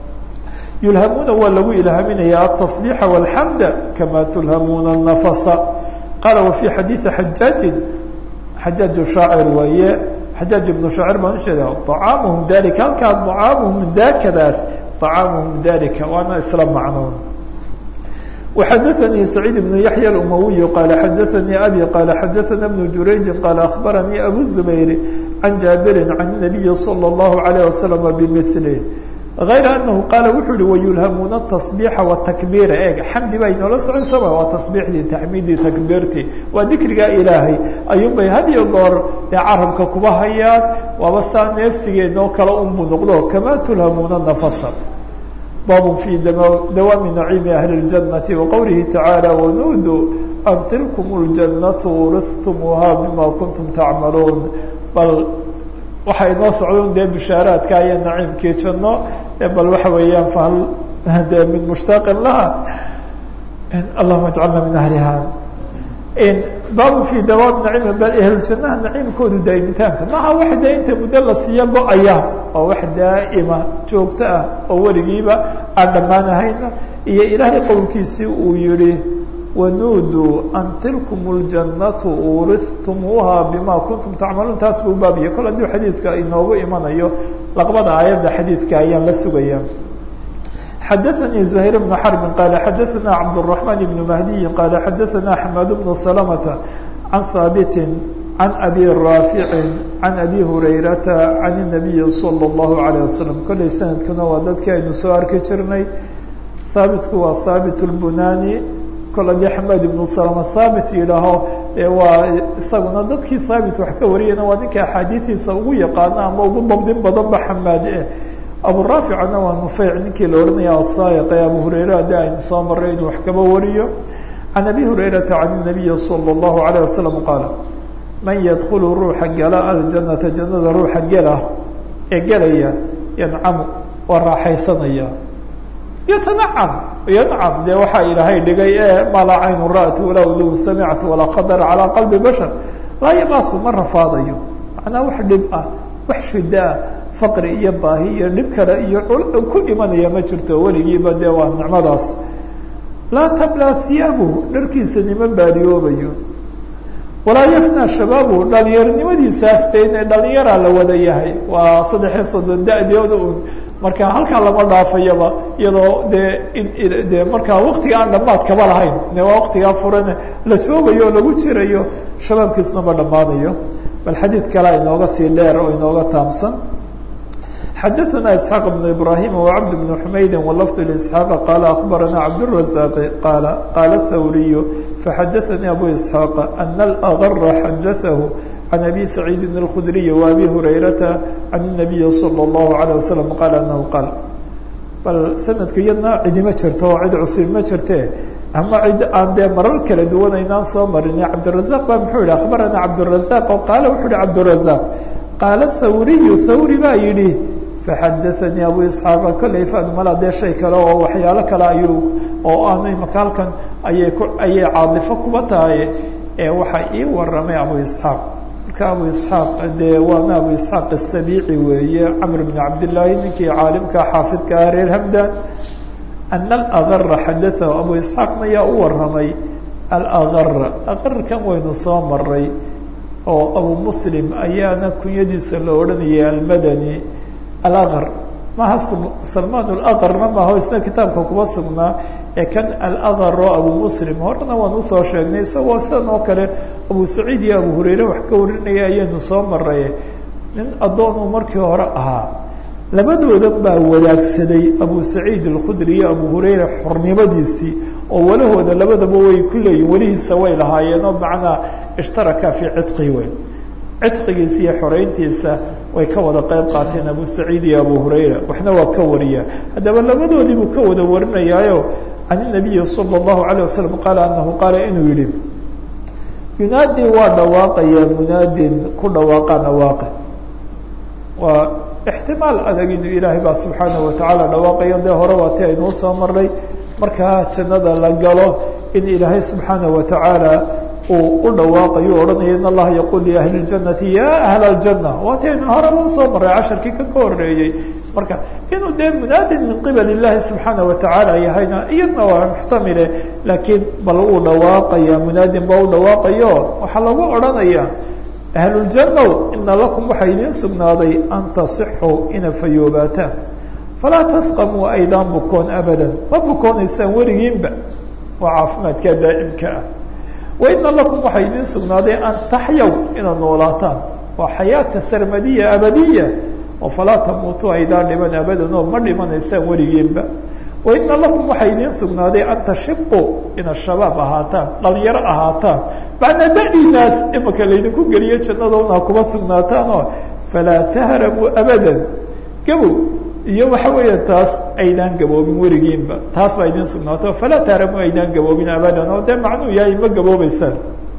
yulhamuuna waa lagu ilhaaminaya aلتصبيxa والxamda kama tulhamuuna النafsa qaala wafي xadiiثi xajaajin xajaaj shaacir weeye xajaaj ibnu shaacir baan usheega طacaamuhum dalika halkaa طacaamuhum daakadaas طacaamuhum dalika waana isla macnoon وxadثnي سعيid بن yaحyى الأmوي qال xadثnي abي qال xadثna بن jurayج qال أخbarnي أbو الزbayr عan jaaبiri عan النaبiي صلى الله عليه وسلم بmثله غayr أنه qaala wuxuu hi ويulhamuuna التصبيحa والتakبيra eeg xamdi baa inoola socoysaba waa taصبيxdii taxmiidii takbiirtii waa dikrigaa ilaahay ayuun bay had iyo goor ee carabka kuba hayaan waaba saa neefsigeedoo kale unbuu noqdo kama tulhamuuna نفسa bab في dawaami نaciimi أhli الجanaةi وaqowlihi taعaalى wanuudu an tilkum الجanaة uristumuuha bima kuntum tacmaluun bal waxay inoo socdon dee bishaaraadka iyo naciimkii janno bal waxa weeyaan fahal de min mushtaaqin laha allahuma اjcalna min ahliha bab fi dawaami naciimi bal ahluljanaha naciimkoodu daa'imitaanka maha wax dee inta muddo la siiya go-aya oo wax daa'ima joogto ah oo weligiiba aan dhammaanahayna iyo ilaahay qowlkiisii uu yihi wanuuduu an tilkum اljannatu uristumuuha bima kuntum tacmaluun taas buu baabiya kol haddii xadiidka inoogu imanayo laqbada aayadda xadiidka ayaan la sugaya xadaثnي زhayr بن xرb qال xadaثna cabdالرحمن بن مهدي qال xadaثna حmاd بن سلمة عan haaبt عan أbي rاaفiع عan أbي هurayرaةa عan النaبiي صلى الله عليه وسلم kolley sanadkuna waa dadkii aynu soo arki jirnay haabitku waa haaبت الbunani kol haddii xamaad ibnu salama thaabit yidhaaho waa isaguna dadkii thaabit wax ka wariyana waa ninka axaadiidiisa ugu yaqaana ama ugu dabdin badan ba xamaad aburaaficana waa nufeyc ninkii la odhanaya asaayiq ee abu hurayra haddii aynu soo maray inuu wax kaba wariyo can abi hurayrata can nabiyi salى اllahu alayه wasalam qaala man yadkulu ruuxa gala aljanata jannada ruuxa gela ee gelaya yancamu waa raaxaysanaya yatanacam yancam dee waxaa ilaahay dhigay maa laa caynu ra'at walaa udun samictu walaa khadara calaa qalbi bashar laa yabaasu ma rafaadayo macnaa wax dhib ah wax shida ah faqri iyo baahi iyo dhib kale iyo ku imanaya ma jirto weligiiba dee waa nicmadaas laa tablaa hiyaabuhu dharkiisa nima baadiyoobayo walaa yafnaa shabaabuhu dhalinyaronimadiisaas de ina dhalinyaraa la wada yahay waa 3 da-dooda un marka halkaa lama dhaafayaba iyadoo dee markaa waktiga aan dhamaad kaba lahayn de waa waktigaa furan la joogayo o lagu jirayo shabaabkiisna ma dhammaanayo bal xadiid kalea inooga sii dheer oo inooga taamsan xadaثna isxaaq بn ibrahim وcabd بn xumaydi wlfd لإسxaaq qaala aخbarana cabdالرaزاq qaala hawriy faxadaثanii abu isxaaq ana اlأgara xadaثahu can abi saciidi الkudriy وabi hurayrata can الnabiyi salى الlahu عalيه wasalam qaala anahu qaal bal sanadku iyadna cidima jirto oo cid cusub ma jirte ama cid aan dee marar kala duwanaynaan soo marin cabdالرaزaq ba muxuu yihi akhbarana cabdالرaزaq o qaala wuxuu yihi cabdالرaزaq qaala hawriyu hawri baa yidhi faxadaثanii abu isxaaqa kolley fadmala dee shay kale oo waxyaalo kale ayuu oo aanu imaka halkan ayay caadifo kuba tahay waxaa ii waramay abu isxaaq marka abu isxaaq dee waana abu isxaaq asabiici weeye camr bn cabdillaahi ninkii caalimka xaafidka ah reer hamdan ana alagara xadaثahu abu isxaaqna yaa u waramay alagara agarkan waynu soo maray oo abu muslim ayaana kunyadiisa la odhanayay almadani alaqar maha salmaan alaqarna maaho isna kitaabka kuba sugnaa ee kan alaqar oo abu muslim horena waan usoo sheegnay isagoo sidan oo kale abu saciid iyo abu hurayre wax ka warinaya ayaynu soo maray nin addoon uu markii hore ahaa labadoodan baa wadaagsaday abu saciid alkhudri iyo abu hurayre xornimadiisii oo walahooda labadaba way ku leeyihin welihiisa way lahaayeen oo macnaa ishtaraka fii cidqi wey cidqigiisa iyo xoreyntiisa way ka wada qeyb qaateen abu saciid iyo abu hurayra waxna waa ka wariya haddaba labadoodii buu ka wada warinayaayo can inabiyi salى الlahu عalيه wasalam qaala anahu qaala inuu yihi yunaadi waa dhawaaqaya munaadin ku dhawaaqa dhawaaqe waa ixtimaal adag inuu ilaahay baa subxaanaه watacaala dhawaaqayo dee hore waa ti aynuu soo maray markaa jannada la galo in ilaahay subxaanaه watacaala uu u dhawaaqayo odhanaya in allaha yaqul liahli اljanati ya ahla اljanna waataynu horeba usoo maray casharkii ka horeeyey marka inuu dee munaadin min qibal illahi subxaanaه watacaala yahayna iyadna waa muxtamile laakiin bal uu dhawaaqaya munaadin ba u dhawaaqayo waxaa lagu odhanaya ahluljanow ina lakum waxaa idiin sugnaaday an tasixuu ina fayoobaataan falaa tasqamuu aydaan bukoon abadan ma bukoonaysaan weligiinba waa caafimaadka daa'imka ah waina lakum waxaa idiin sugnaaday an taxyaw inaad noolaataan waa xayaata sarmadiya abadiya oo falaa tamuutuu aydaan dhiman abadan oo ma dhimanaysaan weligiinba waina lakum waxaa idiin sugnaaday an tashiquu inaad shabaab ahaataan dhalinyaro ahaataan macnaa da'diinaas imaka laydinku geliyo jannada unaa kuma sugnaataan oo falaa tahramuu abadan gabow iyo waxa weeya taas aydaan gaboobin weligiinba taas baa idiin sugnaato falaa tahramuu aydaan gaboobin abadan oo dee macnuu yahay ma gaboobeysaan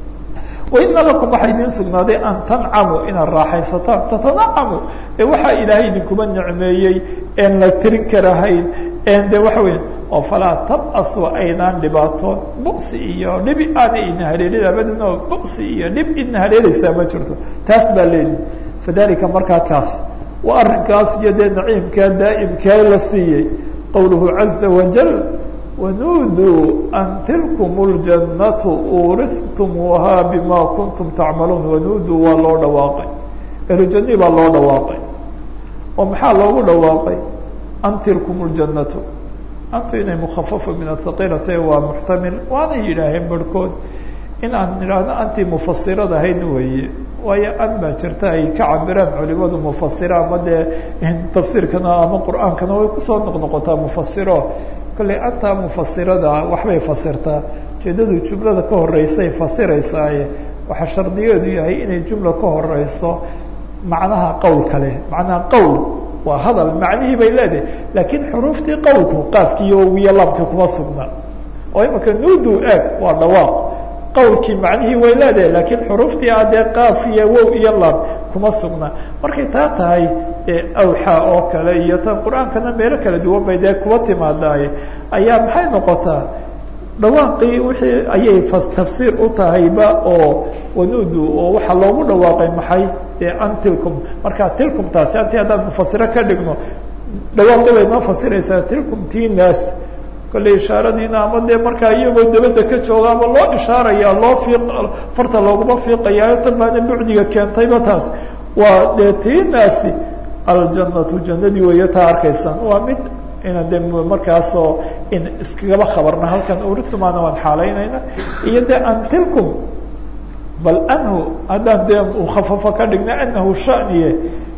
waina lakum waxaa idiin sugnaaday an tancamu inaad raaxaysataan tatanacamu ee waxaa ilaahay idinkuma nicmeeyey een la tirin karahayn een de waxa weya oo falaa tab'asu aydaan dhibaatoon bu'si iyo dhibi aana idin haleelin abadan oo bu'si iyo dhib idin haleelaysaa ma jirto taas baa leedihi fadalika markaa kaas waa arrinkaas iyo dee naciimkaa daa'imkaa la siiyey qowluhu caza wajal wanuuduu an tilkum اljannatu uuristumuuhaa bima kuntum tacmaluun wanuuduu waa loo dhawaaqay ehlujani baa loo dhawaaqay oo maxaa loogu dhawaaqay an tilkum اljannatu antu inay mukhafafa min athaqilate waa muxtamil waanay yidhaaheen barhkood in aan idhaahno anti mufasirad ahayn weeye waayo an baa jirta ay ka cabiraan culimadu mufasira ama dee tafsiirkana ama qur'aankana way kusoo noqnoqotaa mufasiro kolley antaa mufasirada waxbay fasirtaa ujeedadu jumlada ka horeysay fasiraysaaye waxaa shardigeedu yahay inay jumla ka horeyso macnaha qowl kale macnaha qowl waa hadal macnihii bay leedahay laakiin xuruuftii qowlku qaafkii iyo wiyo laamka kuma sugna oo imaka nuudu eeg waa dhawaaq qowlkii macnihii way leedahay laakiin xuruuftii adee qaaf iyo wow iyo laam kuma sugna markay taa tahay awxaa oo kale iyo tan qur-aankana meelo kala duwan bay dee kuwa timaadaaye ayaa maxay noqotaa dhawaaqii wixii ayay tafsiir u tahayba oo wanuudu oo waxaa loogu dhawaaqay maxay an tilcum marka tilcum taasi anti haddaan mufasiro ka dhigno dhawaaqi bay noo fasiraysaa tilcum tinaas kolley ishaaradiina ama dee markaa iyagoo dabadda ka jooga ama loo ishaaraya loo farta looguma fiiqayaa tan baana bucdiga keentayba taas waa dee tinaasi aljannatu jannadii weeyo taa arkaysaan waa mid ina de markaasoo in iskagaba khabarna halkan uridkumaana waan xaalaynayna iyo de an tilcum bal anhu haddaan dee khafafo ka dhigna anahu shaniye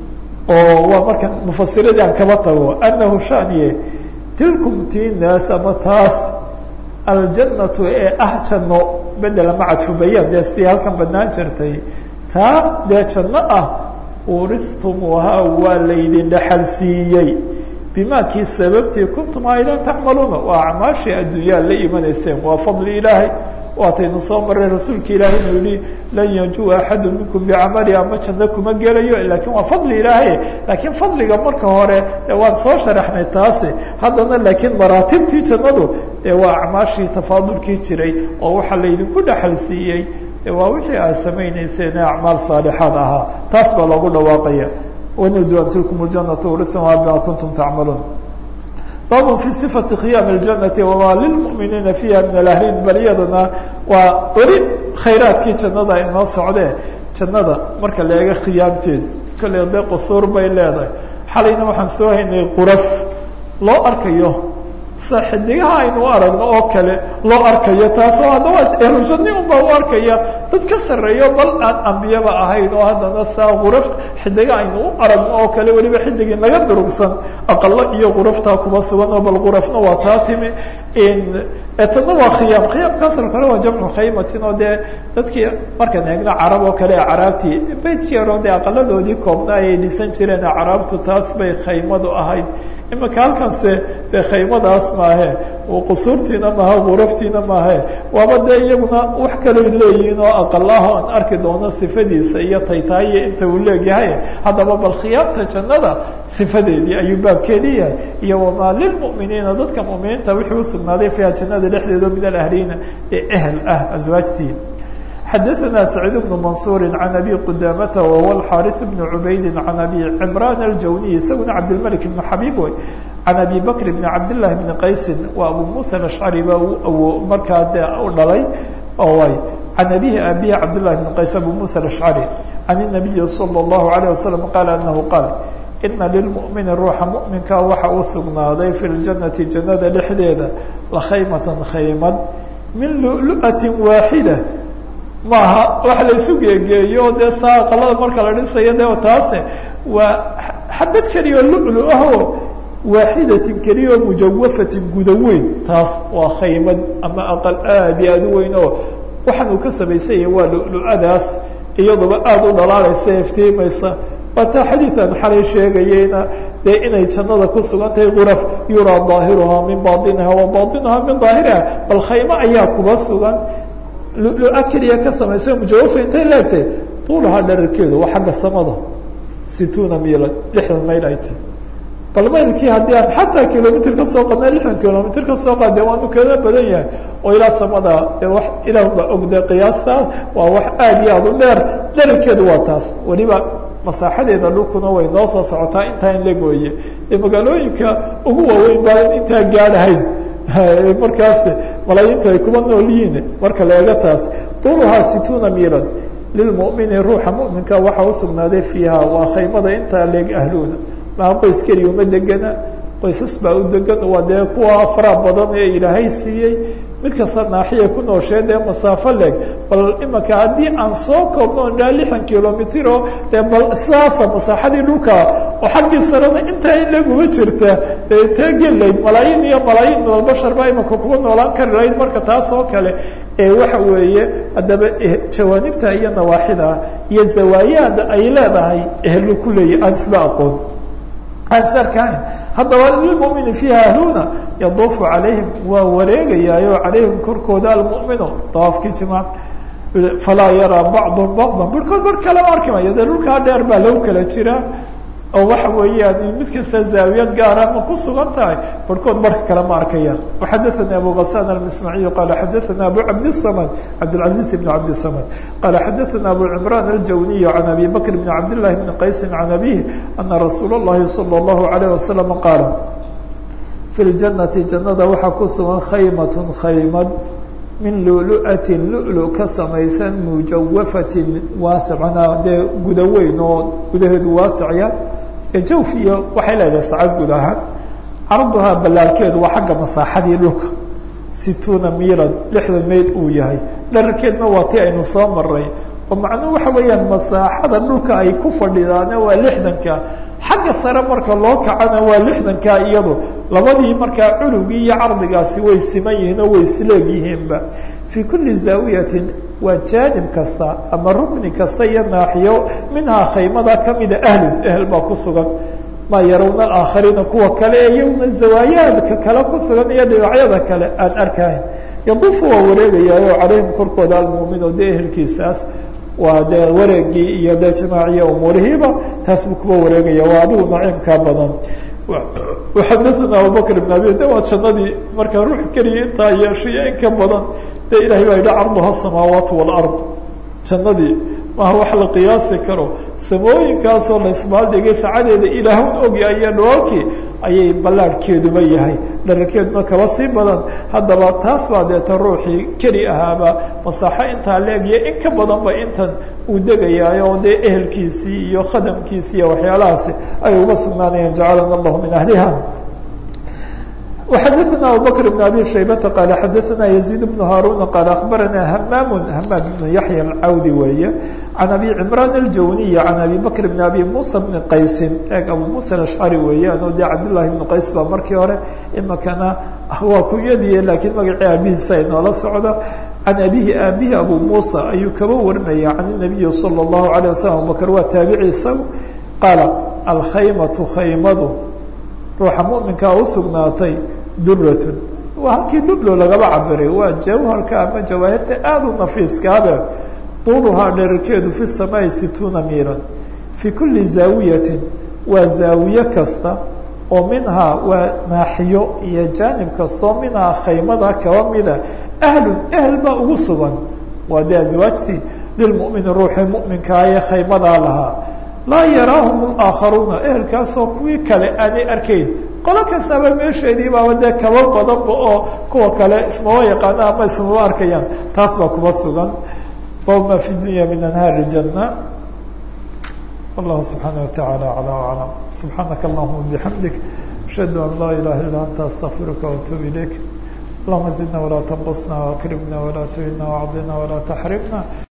oo waa markan mufasiradii aan kaba tago anahu shaniye tilcum tinaas ama taas aljannatu ee ah janno bedela macadfu bayaan dee si halkan banaan jirtay taa dee janno ah uristumuhaa waa laydin dhaxal siiyey bima kii sababtii kuntum aydan tacmaluuna waa acmaashii adduunyaa la imanayseen waa fadli ilaahay waataynu soo maray rasuulka ilaahay inuu yihi lan yanjua axadu minkum bicamali ama janno kuma gelayo laakiin waa fadli ilaahay laakiin fadliga marka hore waan soo sharaxnay taasi haddana laakiin maraatibtii jannadu dee waa acmaashii tafaadulkii jiray oo waxaa laydinku dhaxal siiyey waa wixii aad samaynayseen ee acmaal saalixaad ahaa taas baa loogu dhawaaqaya wanudu an tilkum ljanata urisumaa bima kuntum tacmaluun baab fi صifati khiyaam اljanati wamaa lilmuminiina fiiha min alahliin bal iyadana waa weli khayraadkii jannada inoo socdee jannada marka la eego khiyaamteed kolley dee qusuur bay leedahay xalayna waxaan soo haynay quraf loo arkayo sa xidigaha aynu u aragno oo kale loo arkayo taasoo haddaba ehlujanni unbaa u arkaya dad ka sarreeyo bal aan ambiyaba ahayn oo haddana saa quraf xidiga aynu u aragno oo kale weliba xidigii naga durugsan aqalo iyo quraftaa kuma sugan oo bal qurafna waa taa timi tana waa khiyaam khiyaamkaasoo kale waa jamcu khaymatin oo dee dadkii markaan eegno carab oo kale acraabtii baytyaron dee aqaladoodii koobna ayay dhisan jireen acraabtu taas bay khaymadu ahayd imaka halkanse dee khaymadaas maahe qusuurtiina maaha quraftiina maahe waaba dee iyaguna wax kaloo leeyihiin oo aqalaho aan arki doono sifadiisa iyo taytaaye inta uu leegyahay haddaba bal khiyaamta jannada sifadeedii ayuu baabkeedii yahay iyo wamaa lilmuminiina dadka muminiinta wixii usugnaaday fiiha jannada dhexdeeda min alahliina ee ehl ah aswaajtii xadaثna سacيid بن maنصuر عan abi qudamata wahuwa الxاriث بن عubaydi عan abi cmrان الjawniy isaguna cabdالmلك بن xabيb wey عan abi bkr بn cabdاللahi بn qaysi waa abu muسى الأشcrي ba markaa de u dhalay عan abihi abihi cabdالlahi بn qays abu muسى الأشcrي عan النabiyi slى الlaه عليه وasلم qal anahu qaal ina lilmؤmini ruuxa muؤminka waxa uu sugnaaday fi اljanati jannada dhexdeeda lakhaymatan khaymad min lu'lu'ati waaxida maaha wax la isu geegeeyo dee saa aqalada marka la dhisayo de taase waa xabad keliya lulu ahoo waaxidatin keliya oo mujawafatin guda weyn taas waa khaymad ama aqal aad iyo aad u weyn oo waxaan uu ka samaysan yahay waa lulu-adaas iyaduba aada u dhalaalaysa iftiimaysa waataa xadiidan xalay sheegayeyna dee inay jannada ku sugan tahay quraf yuraa daahiruhaa min baطiniha wa baطinuhaa min daahiriha bal khaymo ayaa kuba sugan lulu-a keliya ka samaysa mujawafa intay leegtay tuulahaa dherarkeedu waa xagga samada 60 miila 60 mayl ay tahay bal maylkii haddii aan xataa kilomitr ka soo qadna 60 kilomitr ka soo qaade waanu kada badan yahay oo ilaa samada dee wax ilaah baa ogda qiyaastaa waa wax aad iyo aad u dheer dherarkeedu waa taas weliba masaaxadeeda dhulkuna way noo soo socotaa intaa in la gooye ee magaalooyinka ugu waaweyn baan intaa gaadhahayn markaas malaayiintu ay kuba nool yihiin marka la eego taas tuuluhaa 60 miilan lilmumini ruuxa muminka waxaa usugnaaday fiiha waa khaymada intaa leeg ahluuna maha qoys keliya uma degana qoysas baa u degan waa dee kuwa faraha badan ee ilaahay siiyey mid kasta naaxiya ku nooshee dee masaafo leeg bal imaka haddii aan soo koobno ilaa 6 kilomitr oo dee bal sidaasa masaaxadii dhulka oo xaggii sarada intaa in laguma jirta intee gelayd malaayiin iyo malaayiin min albashar baa imaka kuwa noolaan kari lahayd marka taas oo kale waxa weeye haddaba jawaanibta iyo nawaaxida iyo zawaayaada ay leedahay ehlu ku leeyahy aan isba aqoon aan sarkayn haddaba lilmu'mini fiiha ahluuna yaduufu calayhim waa wareegayaayo calayhim korkooda almu'minu dawaafkii jimaac falaa yaraa bacdun bacdan barhkood bar kalama arki mayo dee dhulkaa dheer baa lagu kala jiraa oo waxa weeyaan mid kasta zaawiyad gaara ma ku sugan tahay barhkood barka kale ma arkayaan waxadaثani abu غassan almismaciyu qala xadaثana abu cabdiلsamad cabdالcaزiز bn cabdiلsamad qala xadaثana abu cimran aljawniy can abi bakr bn cabdillahi bni qaysi can abihi ana rasuul اllahi salى اllahu عalayه wasalam qaala fi ljanati jannada waxaa ku sugan khaymat khaymad min lulu'atin lulu ka samaysan mujawafatin waasicna dee guda weyn oo gudaheedu waasicya jawf iyo waxay leedahay sacad guud ahaan carduhaa ballaarkeedu waa xagga masaaxadii dhulka 60 miilan 60 mayl uu yahay dherarkeedna waa ti aynu soo maray oo macnuhu waxa weeyaan masaaxada dhulka ay ku fadhidaana waa 60ka xagga sare marka loo kacana waa 60ka iyadu labadii markaa culugii iyo cardigaasi way siman yihiin oo way isleegyihiinba fii kulli zaawiyatin waa jaanib kasta ama rukni kasta iyo naaxiyo minhaa khaymada kamida ehel baa ku sugan maa yarawna alaakhariina kuwa kale ee iyaguna zawaayaadka kale ku sugan iyo dhinacyada kale aan arkayn yaduufu waa wareegayaayo calayhim korkooda almu'min oo dee ehelkiisaas waa dee wareegii iyo dee jamaaciya umuurihiiba taas buu kuwa wareegaya waa adigu naciimkaa badan waxadaثana abubakr bn abi de waa jannadii markaa ruux keliya intaa yeeshiyo in ka badan dee ilahay baa yidhi carduha asamaawaat wاlard jannadii maaha wax la qiyaasi karo samooyinkaasoo la isbaaldhigay sacadeeda ilaahun ogya iyo dhoolkii ayay ballaarhkeeduba yahay dhararkeeduna kaba sii badan haddaba taas baa deeta ruuxii keli ahaaba masaaxo intaa leegiyo in ka badanba intan uu degayaayo oo dee ehelkiisii iyo khadamkiisii iyo waxyaalahaasi ay uga sugnaanayaan jacalana allahu min ahliha وxadثna abubكر بن abي شhaybةa qال xadثna يزيد بن هاrوn qال أخbarana hmam hmam بن yaحyى الcawdi weeye عan abi cمrان الjawniي عan abi bكر بن abi muسى بن qaysin eeg abu muسى الأشcari weeyaan oo de cabdاللahi بن qays baa markii hore imakana waa kunyadiye lakiin magacii aabihiisa ay noola socda can abihi aabihi abu muسى ayuu kaba warinaya can النabiyi slى الlahu عalيه waسلم abubكر waa taabici isagu qaala alkhaymatu khaymadu ruuxa muؤminkaa usugnaatay duratun waa halkii lublo lagaba cabiray waa jawharka ama jawaahirta aada u nafiiskaabe duuluhaa dherarkeedu fi الsamaaءi 60 miilan fii kuli zaawiyatin waa zaawiye kasta oo minhaa waa naaxiyo iyo jaanib kastoo minhaa khaymada kaba mida ahlun ehel baa ugu sugan waa dee aswaajtii lilmu'mini ruuxii mu'minkaa ee khaymadaa lahaa laa yaraahum اlaakharuuna ehelkaasoo kuwii kale aanay arkayn qolo kastaba meesheedii baaba dee kaba badanba oo kuwa kale ismaba yaqaana ama ismaba arkayaan taas baa kuba sugan bawma fi dunya min anhaari janna wallahu subxaanaه wataعalى aclى aclam subxaanaka allahuma bixamdik ashhadu an laa ilaha illa anta astaqfiruka waatuub ilayk allahuma zidna walaa tanqusna wakrimna walaa tuhina wacdina walaa taxrimna